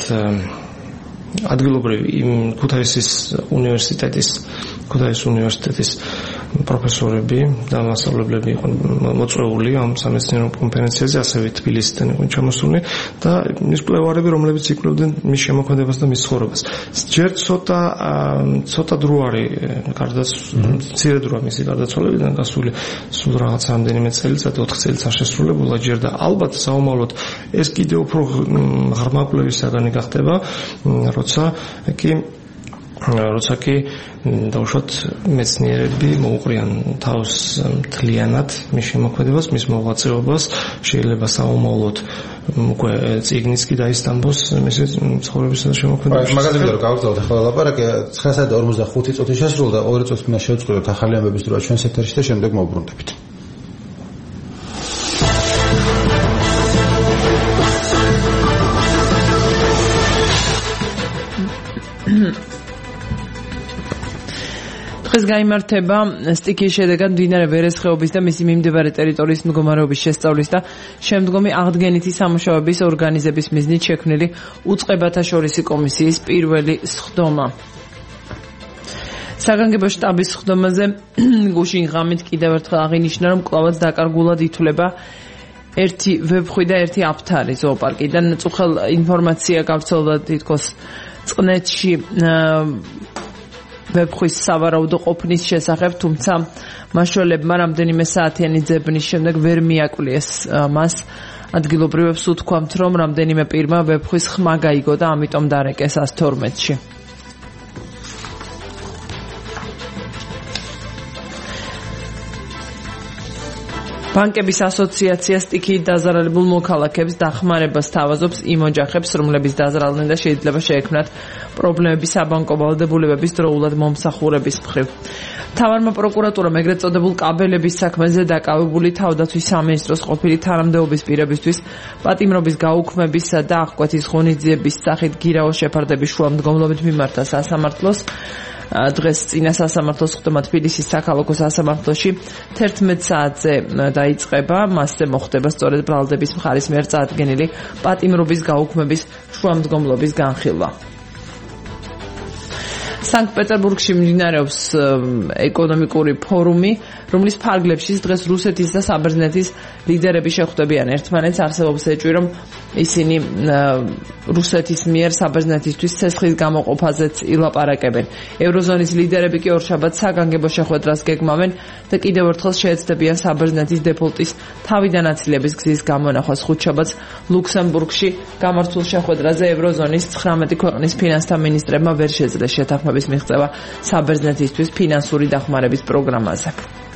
ადგილობრივი იმ ქუთაისის უნივერსიტეტის ქუთაისის უნივერსიტეტის პროფესორები და მასწავლებლები იყვნენ მოწვეული ამ სამეცნიერო კონფერენციაზე, ასევე თბილისიდან იყვნენ ჩამოსულნი და ის მკვლევარები, რომლებიც იკვლევდნენ მის შემოქმედებას და მის ცხოვრებას. ჯერ ცოტა ცოტა დრო არის გარდაც მცირე დროა მისი გარდაცვალებიდან გასული, სულ რაღაც რამდენიმე წელიწადი, ოთხ წელიწად შესრულებულა ჯერ და ალბათ საომავლოდ ეს კიდევ უფრო ღრმა კვლევის საგანი გახდება, როცა კი როცა კი დაუშვათ მეცნიერები მოუყრიან თავს მთლიანად მის შემოქმედებას, მის მოღვაწეობას, შეიძლება საომავლოდ უკვე წიგნიც კი დაისტამბოს მისი ცხოვრებისა და შემოქმედების. მაგაზე ვიდეო გავაგზავნოთ ახლა ლაპარაკი ცხრა საათი და ორმოცდახუთი წუთი შესრულდა, ორი წუთი მინდა შევწყვეტოთ ახალი ამბების დროა ჩვენს ეთერში და შემდეგ მოვუბრუნდებით. დღეს გაიმართება სტიქიის შედეგად მდინარე ვერეს ხეობის და მისი მიმდებარე ტერიტორიის მდგომარეობის შესწავლის და შემდგომი აღდგენითი სამუშაოების ორგანიზების მიზნით შექმნილი უწყებათა შორისი კომისიის პირველი სხდომა. საგანგებო შტაბის სხდომაზე გუშინ ღამით კიდევ ერთხელ აღინიშნა, რომ კვლავაც დაკარგულად ითვლება ერთი ვებხვი და ერთი აფთარი ზოოპარკიდან. წუხელ ინფორმაცია გავრცელდა თითქოს წყნეთში ვებხვის სავარაუდო ყოფნის შესახებ, თუმცა მაშველებმა რამდენიმე საათიანი ძებნის შემდეგ ვერ მიაკვლიეს მას. ადგილობრივებს უთქვამთ, რომ რამდენიმე პირმა ვებხვის ხმა გაიგო და ამიტომ დარეკეს ას თორმეტში. ბანკების ასოციაცია სტიქიით დაზარალებულ მოქალაქეებს დახმარებას თავაზობს იმ ოჯახებს, რომლებიც დაზარალდნენ და შეიძლება შეექმნათ პრობლემები საბანკო ვალდებულებების დროულად მომსახურების მხრივ. მთავარმა პროკურატურამ ეგრეთ წოდებულ კაბელების საქმეზე დაკავებული თავდაცვის სამინისტროს ყოფილი თანამდებობის პირებისთვის პატიმრობის გაუქმებისა და აღკვეთის ღონისძიების სახით გირაოს შეფარდების შუამდგომლობით მიმართა სასამართლოს. დღეს წინა სასამართლოს სხდომა თბილისის საქალაქო სასამართლოში თერთმეტ საათზე დაიწყება. მასზე მოხდება სწორედ ბრალდების მხარის მიერ წარდგენილი პატიმრობის გაუქმების შუამდგომლობის განხილვა. სანქტ-პეტერბურგში მიმდინარეობს ეკონომიკური ფორუმი, რომლის ფარგლებშიც დღეს რუსეთის და საბერძნეთის ლიდერები შეხვდებიან ერთმანეთს. არსებობს ეჭვი, რომ ისინი რუსეთის მიერ საბერძნეთისთვის ცეცხლის გამოყოფაზეც ილაპარაკებენ. ევროზონის ლიდერები კი ორშაბათს საგანგებო შეხვედრას გეგმავენ და კიდევ ერთხელ შეეცდებიან საბერძნეთის დეფოლტის თავიდან აცილების გზის გამონახვას. ხუთშაბათს ლუქსემბურგში გამართულ შეხვედრაზე ევროზონის ცხრამეტი ქვეყნის ფინანსთა მინისტრებმა ვერ შეძლეს შეთანხმების მიღწევა საბერძნეთისთვის ფინანსური დახმარების პროგრამაზე.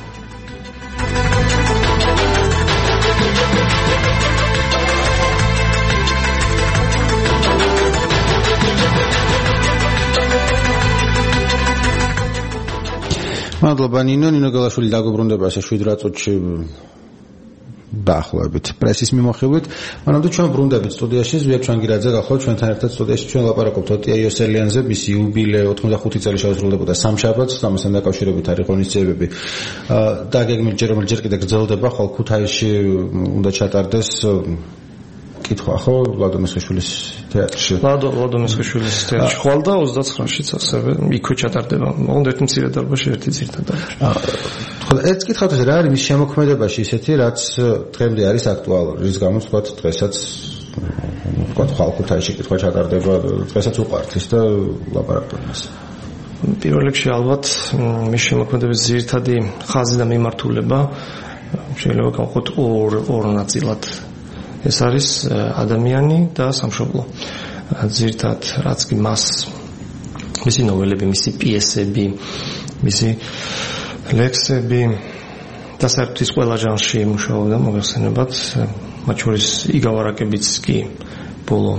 მადლობა ნინო. ნინო გელაშვილი დაგუბრუნდება ასე შვიდ წუთში დაახლოებით პრესის მიმოხილვით. მანამდე ჩვენ ბრუნდებით სტუდიაში, ზვია ჩანგირაძე გახლავთ ჩვენთან ერთად სტუდიაში. ჩვენ ლაპარაკობთ ოტია იოსელიანზე, მისი იუბილე ოცდახუთი წელი შეუსრულდებოდა სამშაბათს, ამასთან დაკავშირებით არის ღონისძიებები. და გეგმით ჯერ რომ ჯერ კიდე გრძელდება, ხვალ ქუთაისში უნდა ჩატარდეს კითხვა, ხო, ლადო მესხიშვილის თეატრში. ლადო ლადო მესხიშვილის თეატრში ხვალ და ოცდაცხრაშიც ასევე იქვე ჩატარდება. მოუნდა ერთი მცირე დარბაზში, ერთი ძირითად დარბაზში. ხო, ეს კითხავთ, რა არის მის შემოქმედებაში ისეთი, რაც დღემდე არის აქტუალური, რის გამოც თქვა დღესაც თქვა ხვალ ქუთაისში კითხვა ჩატარდება, დღესაც უყვართ ის და ლაპარაკობენ მას. პირველ რიგში ალბათ მის შემოქმედების ძირითადი ხაზი და მიმართულება შეიძლება გავყოთ ორ ორ ნაწილად. ეს არის ადამიანი და სამშობლო. ძირითად რაც კი მას მისი ნოველები, მისი პიესები, მისი ლექსები და საერთოდ ის ყველა ჟანრში მუშაობდა, მოგეხსენებათ, მათ შორის იგავარაკებიც კი ბოლო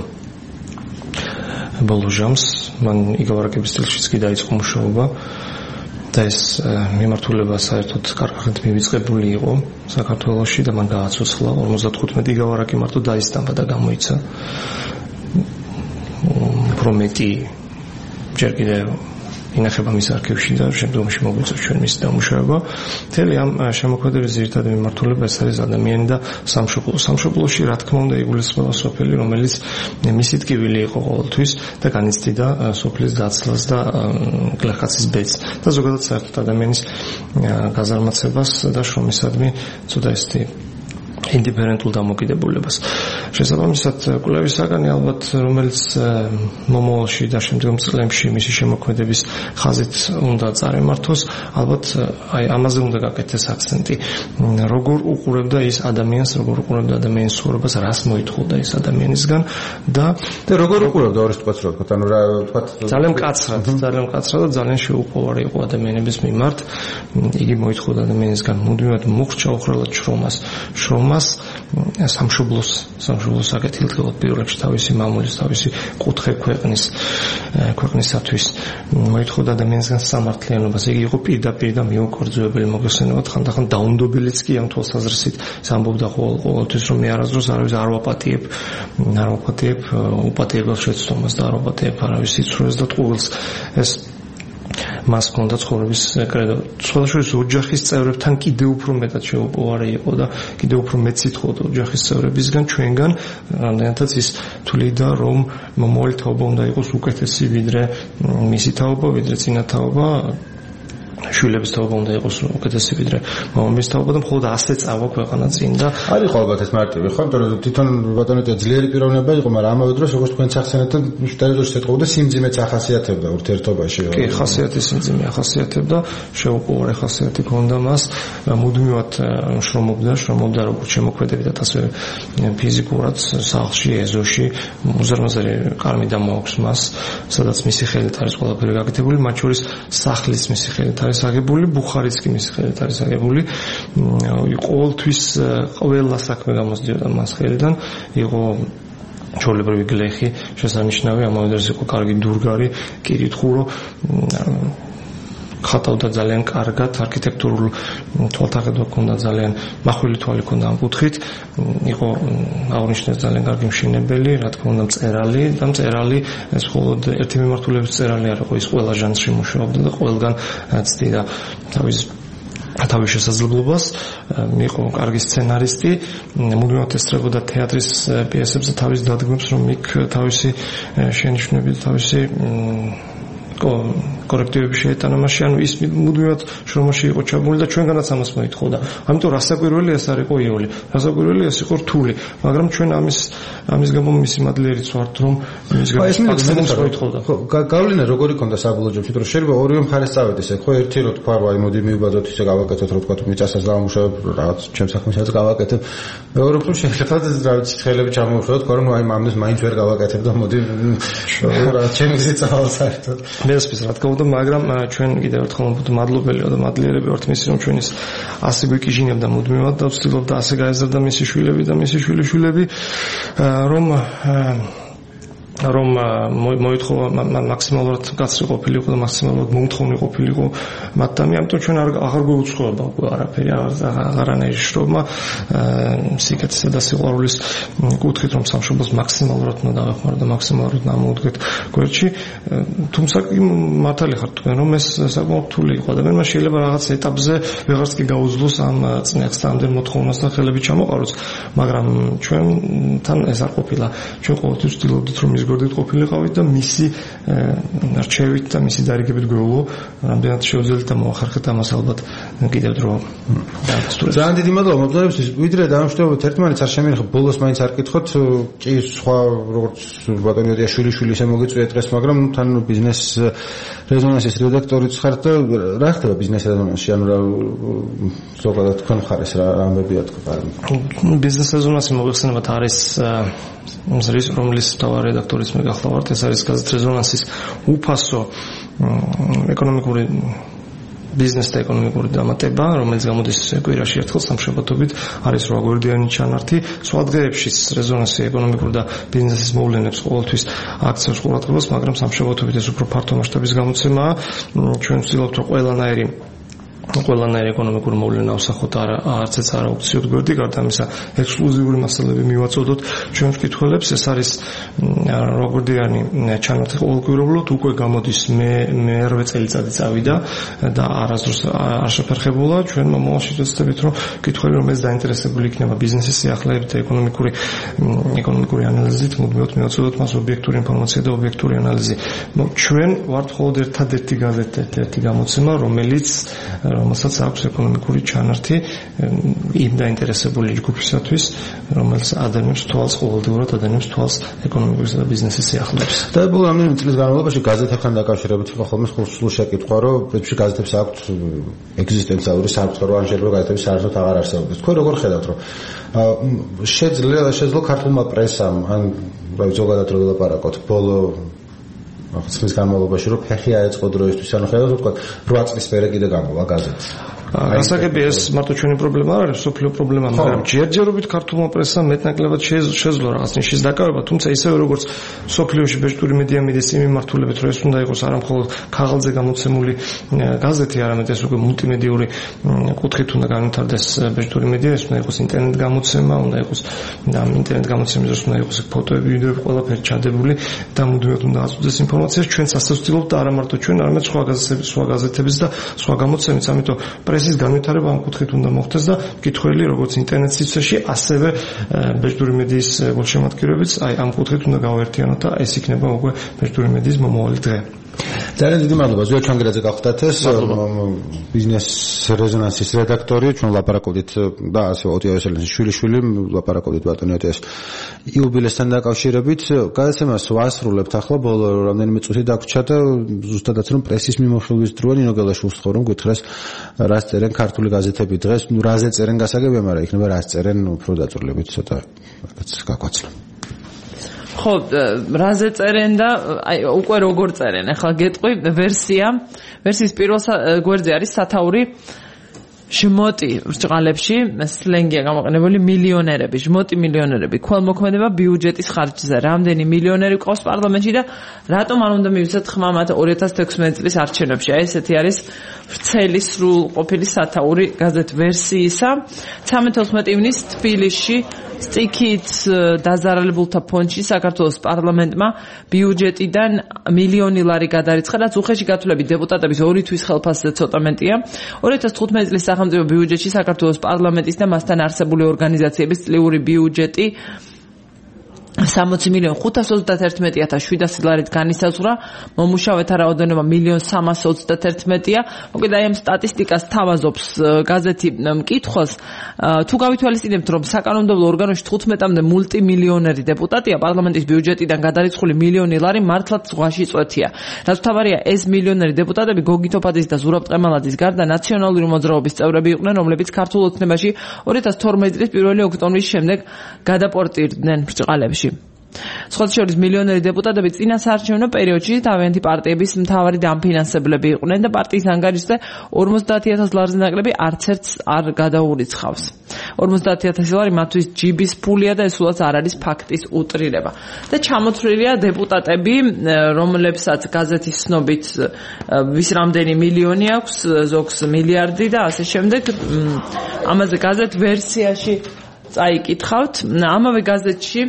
ბოლო ჟამს, მან იგავარაკების სტილშიც კი დაიწყო მუშაობა. და ეს მიმართულება საერთოდ კარგად მივიწყებული იყო საქართველოში და მან გააცოცხლა ორმოცდათხუთმეტი იგავარაკი მარტო დაისტამბა და გამოიცა. უფრო მეტი ჯერ კიდევ ინახება მის არქივში და შემდგომში მოგვიწევს ჩვენ მის დამუშავება. მთელი ამ შემოქმედების ძირითადი მიმართულება ეს არის ადამიანი და სამშობლო. სამშობლოში რა თქმა უნდა იგულისხმება სოფელი, რომელიც მისი ტკივილი იყო ყოველთვის და განიცდიდა სოფლის დაცლას და გლეხაცის ბედს და ზოგადად საერთოდ ადამიანის გაზარმაცებას და შრომისადმი ცოტა ესეთი ინდიფერენტულ დამოკიდებულებას. შესაბამისად, კვლევის საგანი ალბათ, რომელიც მომავალში და შემდგომ წლებში მისი შემოქმედების ხაზით უნდა წარემართოს, ალბათ აი ამაზე უნდა გაკეთდეს აქცენტი. როგორ უყურებდა ის ადამიანს, როგორ უყურებდა ადამიანის ცხოვრებას, რას მოითხოვდა ის ადამიანისგან და და როგორ უყურებდა ორი თქვაც რა თქმა უნდა, რა თქვათ ძალიან მკაცრად, ძალიან მკაცრად და ძალიან შეუპოვარი იყო ადამიანების მიმართ. იგი მოითხოვდა ადამიანისგან მუდმივად მუხრჩა უხრელად შრომას. შრომას სამშობლოს სამშობლოს აკეთილდღეოდ პირველ რიგში თავისი მამულის თავისი კუთხე ქვეყნის ქვეყნისათვის მოითხოვდა ადამიანისგან სამართლიანობას. იგი იყო პირდაპირ და მიუქორძოებელი, მოგესალმებით, ხანდახან დაუნდობელიც კი ამ თვალსაზრისით ამბობდა ყოველთვის, რომ მე არასდროს არავის არ ვაპატიებ, არ ვაპატიებ უპატიებელ შეცდომას და არ ვაპატიებ არავის სიცრუეს და ტყუილს. ეს მას ჰქონდა ცხოვრების კრედო. სხვადასხვა ოჯახის წევრებთან კიდევ უფრო მეტად შეუპოვარი იყო და კიდევ უფრო მეტ სიტყვა ოჯახის წევრებისგან ჩვენგან, რამდენადაც ის თვლიდა, რომ მომავალი თაობა უნდა იყოს უკეთესი ვიდრე მისი თაობა, ვიდრე წინა თაობა. შვილების თაობა უნდა იყოს უკეთესი ვიდრე მამამისის თაობა და მხოლოდ ასე წავა ქვეყანა წინ და არ იყო ალბათ ეს მარტივი, ხო? იმიტომ რომ თვითონ ბატონეტია ძლიერი პიროვნება იყო, მაგრამ ამავე დროს როგორც თქვენ ახსენებთ, ტერიტორიაზე ეთყობდა სიმძიმეც ახასიათებდა ურთიერთობაში. კი, ხასიათი სიმძიმე ახასიათებდა, შეუპოვარი ხასიათი ჰქონდა მას, მუდმივად შრომობდა, შრომობდა როგორც შემოქმედებითაც, ასე ფიზიკურად, სახლში, ეზოში, უზარმაზარი კარმი დამოაქვს მას, სადაც მისი ხელით არის ყველაფერი გაკეთებული, მათ შორის სახლის მისი ხელით არის აგებული, ბუხარიც კი მისი ხელით არის აგებული. ყოველთვის ყველა საქმე გამოსდიოდა მას ხელიდან. იყო ჩვეულებრივი გლეხი, შესანიშნავი, ამავე დროს იყო კარგი დურგარი, კირითხურო, ხატავდა ძალიან კარგად, არქიტექტურულ თვალთახედვა ჰქონდა ძალიან, მახვილი თვალი ჰქონდა ამ კუთხით, იყო აღნიშნეს ძალიან კარგი მშენებელი, რა თქმა უნდა მწერალი და მწერალი ეს მხოლოდ ერთი მიმართულების მწერალი არ იყო, ის ყველა ჟანრში მუშაობდა და ყველგან ცდიდა თავის თავის შესაძლებლობას, იყო კარგი სცენარისტი, მუდმივად ესწრებოდა თეატრის პიესებზე თავის დადგმებს, რომ იქ თავისი შენიშვნები, თავისი კორექტივები შეეტანა მასში, ანუ ის მუდმივად შრომაში იყო ჩაბმული და ჩვენგანაც ამას მოითხოვდა. ამიტომ რასაკვირველი ეს არ იყო იოლი, რასაკვირველი ეს იყო რთული, მაგრამ ჩვენ ამის ამის გამო მისი მადლიერიც ვართ, რომ მის გამო მოითხოვდა. ხო, გავლენა როგორი ქონდა საბოლოო ჯამში, რომ შეიძლება ორივე მხარეს წავედეს, ხო, ერთი რო თქვა, რომ აი მოდი მივიბადოთ ისე გავაკეთოთ, რო თქვა, მიწასაც დავამუშავებ, რაღაც ჩემს საქმესაც გავაკეთებ. მეორე უფრო შეიძლება რაღაც ხელები ჩამოვხდოთ, თქვა, რომ აი მამდეს მაინც ვერ გავაკეთებ და მოდი რა ჩემი გზით წავალ საერთოდ. მესმის რა თქმა უნდა, მაგრამ ჩვენ კიდევ ერთხელ ვთქვით მადლობელი და მადლიერები ვართ მისი, რომ ჩვენის ასე გვიკიჟინებდა მუდმივად და ვცდილობდა ასე გაეზარდა მისი შვილები და მისი შვილიშვილები, რომ რომ მოითხოვა მაქსიმალურად კაცრი ყოფილიყო და მაქსიმალურად მომთხოვნი ყოფილიყო მათთან, ამიტომ ჩვენ აღარ გვეუცხოება უკვე არაფერი, აღარანაირი შრომა სიკეთისა და სიყვარულის კუთხით, რომ სამშობლოს მაქსიმალურად უნდა დავეხმაროთ და მაქსიმალურად ამოვუდგეთ გვერდში. თუმცა კი მართალი ხართ თქვენ, რომ ეს საკმაოდ რთული იყო. ადამიანმა შეიძლება რაღაც ეტაპზე ვეღარც კი გაუძლოს ამ წნეხს და ამდენ მოთხოვნას და ხელები ჩამოყაროს, მაგრამ ჩვენთან ეს არ ყოფილა. ჩვენ ყოველთვის ვცდილობდით, რომ ის გორდით ყოფილიყავით და მისი რჩევით და მისი დარიგებით გვეულო, რამდენად შეუძლიათ და მოახერხეთ ამას ალბათ კიდევ დრო დაასრულოთ. ძალიან დიდი მადლობა მოგზაურებისთვის. ვიდრე დავამშვიდობოთ ერთმანეთს, არ შემიძლია ბოლოს მაინც არ კითხოთ, კი სხვა როგორც ბატონია შვილიშვილი ისე მოგიწვია დღეს, მაგრამ თან ბიზნეს რეზონანსის რედაქტორიც ხართ და რა ხდება ბიზნეს რეზონანსში, ანუ რა ზოგადად თქვენ ხარეს რა ამბებია თქვა. ბიზნეს რეზონანსი მოგეხსენებათ არის ის რომლის თავარ რედაქტორიც მე გახლავართ, ეს არის გაზეთ რეზონანსის უფასო ეკონომიკური ბიზნეს და ეკონომიკური დამატება, რომელიც გამოდის კვირაში ერთხელ სამშაბათობით, არის რვაგვერდიანი ჩანართი. სხვა დღეებშიც რეზონანსი ეკონომიკური და ბიზნესის მოვლენებს ყოველთვის აქცევს ყურადღებას, მაგრამ სამშაბათობით ეს უფრო ფართო მასშტაბის გამოცემაა. ჩვენ ვცდილობთ, რომ ყველანაირი ყველანაირ ეკონომიკურ მოვლენას ავსახოთ არა არც ეს არა აუქციოდ გვერდი გარდა ამისა ექსკლუზიური მასალები მივაწოდოთ ჩვენ მკითხველებს ეს არის როგვარდიანი ჩანართი ყოველკვირეულად უკვე გამოდის მე მერვე წელიწადი წავიდა და არასდროს არ შეფერხებულა ჩვენ მომავალში ვეცდებით რომ მკითხველი რომ ეს დაინტერესებული იქნება ბიზნესის სიახლეებით და ეკონომიკური ეკონომიკური ანალიზით მუდმივად მივაწოდოთ მას ობიექტური ინფორმაცია და ობიექტური ანალიზი ჩვენ ვართ მხოლოდ ერთადერთი გაზეთი ერთი გამოცემა რომელიც რომელსაც აქვს ეკონომიკური ჩანართი იმ დაინტერესებული ჯგუფისათვის, რომელიც ადამიანს თვალს ყოველდღიურად ადამიანს თვალს ეკონომიკისა და ბიზნესის სიახლეებს. და ბოლო რამდენიმე წლის განმავლობაში გაზეთებთან დაკავშირებით ხოლმე სულ შეკითხვა, რომ ბედში გაზეთებს აქვთ ეგზისტენციალური საფრთხე, რომ ამჟამად გაზეთები საერთოდ აღარ არსებობს. თქვენ როგორ ხედავთ, რომ შეძლო შეძლო ქართულმა პრესამ ან რა ვიცი ზოგადად რო ვილაპარაკოთ ბოლო ახლა განმავლობაში რომ ფეხი აეწყო დროისთვის, ანუ ხედავთ თქვა რვა წლის მერე კიდე გამოვა გაზეთი. გასაგები ეს მარტო ჩვენი პრობლემა არ არის, სოფლიო პრობლემა, მაგრამ ჯერჯერობით ქართულმა პრესამ მეტნაკლებად შეძლო რაღაც ნიშის დაკავება, თუმცა ისევე როგორც სოფლიოში ბეჭდური მედია მიდის იმ მიმართულებით, რომ ეს უნდა იყოს არა მხოლოდ ქაღალდზე გამოცემული გაზეთი, არამედ ეს უკვე მულტიმედიური კუთხით უნდა განვითარდეს ბეჭდური მედია, ეს უნდა იყოს ინტერნეტ გამოცემა, უნდა იყოს და ინტერნეტ გამოცემის დროს უნდა იყოს ფოტოები, ვიდეოები, ყველაფერი ჩადებული და მუდმივად უნდა აწვდეს ინფორმაციას. ჩვენ სასწრაფოდ ვცდილობთ და არა მარტო ჩვენ, არამედ სხვა გაზეთების, სხვა გაზეთების და სხვა გამოცემის, ამიტომ პრესის განვითარება ამ კუთხით უნდა მოხდეს და მკითხველი როგორც ინტერნეტ სივრცეში, ასევე ბეჭდური მედიის გულშემატკივრებიც აი ამ კუთხით უნდა გავაერთიანოთ და ეს იქნება უკვე ბეჭდური მედიის მომავალი დღე. ძალიან დიდი მადლობა ზოია ჩანგერაძე გახდათ ეს ბიზნეს რეზონანსის რედაქტორი ჩვენ ლაპარაკობდით და ასე ოტიო ესელენსის შვილიშვილი ლაპარაკობდით ბატონი ოტიოს იუბილესთან დაკავშირებით გადაცემას ვასრულებთ ახლა ბოლო რამდენიმე წუთი დაგვრჩა და ზუსტადაც რომ პრესის მიმოხილვის დროა ნინო გელაშვილს ხო რომ გითხრეს რას წერენ ქართული გაზეთები დღეს ნუ რაზე წერენ გასაგებია მაგრამ იქნება რას წერენ უფრო დაწვრილებით ცოტა რაღაც გაგვაცნო ხო, რაზე წერენ და აი უკვე როგორ წერენ. ახლა გეტყვი ვერსია, ვერსიის პირველ გვერდზე არის სათაური ჟმოტი ბრჭყალებში, სლენგია გამოყენებული მილიონერები, ჟმოტი მილიონერები, ქველმოქმედება ბიუჯეტის ხარჯზე. რამდენი მილიონერი ყავს პარლამენტში და რატომ არ უნდა მივიცეთ ხმა მათ ორი ათას თექვსმეტი წლის არჩევნებში. აი ესეთი არის ვრცელი სრულყოფილი სათაური გაზეთ ვერსიისა. ცამეტ-ოცდაათი ივნისს თბილისში სტიქით დაზარალებულთა ფონდში საქართველოს პარლამენტმა ბიუჯეტიდან მილიონი ლარი გადარიცხა, რაც უხეში გათვლებით დეპუტატების ორი თვის ხელფასზე ცოტა მეტია. ორი ათას თხუთმეტი წლის სახელმწიფო ბიუჯეტში საქართველოს პარლამენტის და მასთან არსებული ორგანიზაციების წლიური ბიუჯეტი სამოცი მილიონი ხუთას ოცდაათი ათას შვიდასი ლარით განისაზღვრა, მომუშავეთა რაოდენობა მილიონ სამას ოცდაათი-ია. მოკლედ აი ამ სტატისტიკას თავაზობს გაზეთი მკითხველს. თუ გავითვალისწინებთ, რომ საკანონმდებლო ორგანოში თხუთმეტამდე მულტიმილიონერი დეპუტატია, პარლამენტის ბიუჯეტიდან გადარიცხული მილიონი ლარი მართლაც ზღვაში წვეთია. რაც თავარია, ეს მილიონერი დეპუტატები გოგი თოფაძის და ზურაბ ტყემალაძის გარდა ნაციონალური მოძრაობის წევრები იყვნენ, რომლებიც ქართულ ოცნებაში ორი ათას თორმეტი წლის პირველი ოქტომბრის შემდეგ გადაპორტირდნენ ბრჭყალებში. სხვათა შორის მილიონერი დეპუტატები წინა საარჩევნო პერიოდში თავიანთი პარტიების მთავარი დამფინანსებლები იყვნენ და პარტიის ანგარიშზე ორმოცდაათი ათას ლარზე ნაკლები არც ერთს არ გადაურიცხავს. ორმოცდაათი ათასი ლარი მათთვის ჯიბის ფულია და ეს სულაც არ არის ფაქტის უტრირება. და ჩამოთვლილია დეპუტატები, რომლებსაც გაზეთის ცნობით ვის რამდენი მილიონი აქვს, ზოგს მილიარდი და ასე შემდეგ. ამაზე გაზეთ ვერსიაში წაიკითხავთ. ამავე გაზეთში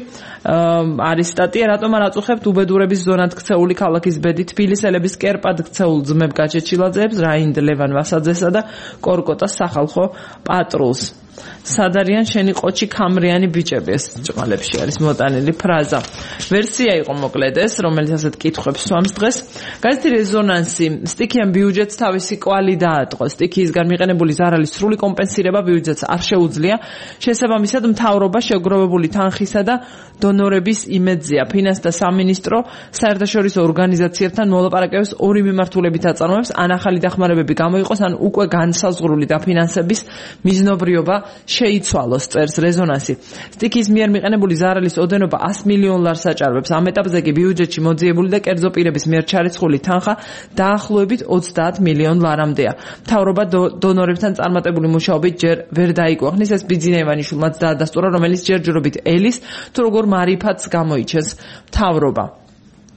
არის სტატია, რატომ არ აწუხებთ უბედურების ზონად ქცეული ქალაქის ბედი თბილისელების კერპად ქცეულ ძმებ გაჩეჩილაძეებს, რაინდ ლევან ვასაძესა და კორკოტას სახალხო პატრულს. სად არიან შენი ყოჩი ქამრიანი ბიჭები? ეს ჭყალებში არის მოტანილი ფრაზა. ვერსია იყო მოკლედ ეს, რომელიც ასეთ კითხვებს სვამს დღეს. გაზეთი რეზონანსი სტიქიან ბიუჯეტს თავისი კვალი დაატყო. სტიქიისგან მიყენებული ზარალის სრული კომპენსირება ბიუჯეტს არ შეუძლია. შესაბამისად, მთავრობა შეგროვებული თანხისა და დონორების იმედზეა. ფინანსთა სამინისტრო საერთაშორისო ორგანიზაციებთან მოლაპარაკებებს ორი მიმართულებით აწარმოებს, ან ახალი დახმარებები გამოიყოს, ან უკვე განსაზღვრული დაფინანსების მიზნობრიობა შეიცვალოს, წერს რეზონანსი. სტიქის მიერ მიყენებული ზარალის ოდენობა ას მილიონ ლარს აჭარბებს. ამ ეტაპზე კი ბიუჯეტში მოძიებული და კერძო პირების მიერ ჩარიცხული თანხა დაახლოებით ოცდაათ მილიონ ლარამდეა. მთავრობა დონორებთან წარმატებული მუშაობით ჯერ ვერ დაიკვეხნის. ეს ბიძინა ივანიშვილმაც დაადასტურა, რომელიც ჯერჯერობით ელის თუ როგორ მარიფატს გამოიჩენს მთავრობა.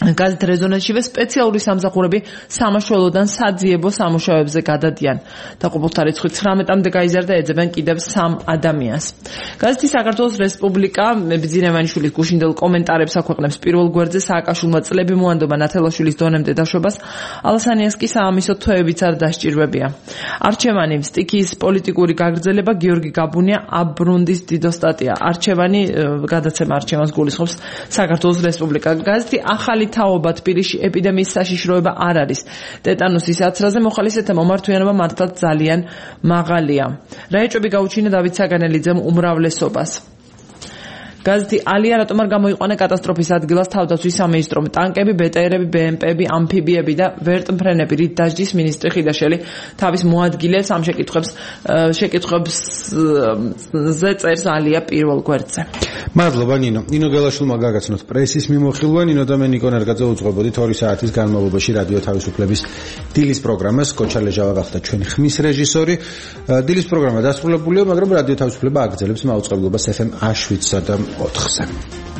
გაზეთ რეზონანსშივე სპეციალური სამსახურები სამაშველოდან საძიებო სამუშაოებზე გადადიან. დაყოფილთა რიცხვი ცხრამეტამდე გაიზარდა, ეძებენ კიდევ სამ ადამიანს. გაზეთი საქართველოს რესპუბლიკა ბიზნესმენის გუშინდელ კომენტარებს აქვეყნებს პირველ გვერდზე სააკაშვილმა წლები მოანდომა ნათელაშვილის დონემდე დაშვებას, ალასანიას კი საამისო თვეებიც არ დასჭირვებია. არჩევანი სტიქიის პოლიტიკური გაგრძელება გიორგი გაბუნია აბრუნდის დიდო სტატია. არჩევანი გადაცემა არჩევანს გულისხმობს საქართველოს რესპუბლიკა. გაზეთი ახალი თაობა თბილისში ეპიდემიის საშიშროება არ არის. ტეტანუსის აცრაზე მოხალისეთა მომართვიანობა მართლაც ძალიან მაღალია. რა ეჭვები გაუჩინა დავით საგანელიძემ უმრავლესობას. გაზეთი ალია რატომ არ გამოიყვანა კატასტროფის ადგილას თავდაცვის სამინისტრომ. ტანკები, ბეტერები, ბემპები, ამფიბიები და ვერტმფრენები რით დაждის მინისტრი ხიდაშელი თავის მოადგილეს ამ შეკითხვებს შეკითხვებს ზე წერს ალია პირველ გვერდზე. მადლობა ნინო. ნინო გელაშვილმა გაგაცნოთ პრესის მიმოხილვა. ნინო და მე ნიკო ნერგაძე უძღვებოდით ორი საათის განმავლობაში რადიო თავისუფლების დილის პროგრამას. კოჩა ლეჟავა გახდა ჩვენი ხმის რეჟისორი. დილის პროგრამა დასრულებულია, მაგრამ რადიო თავისუფლება აგრძელებს მაუწყებლობას ეფ ემ აშ შვიდსა და ოთხზე.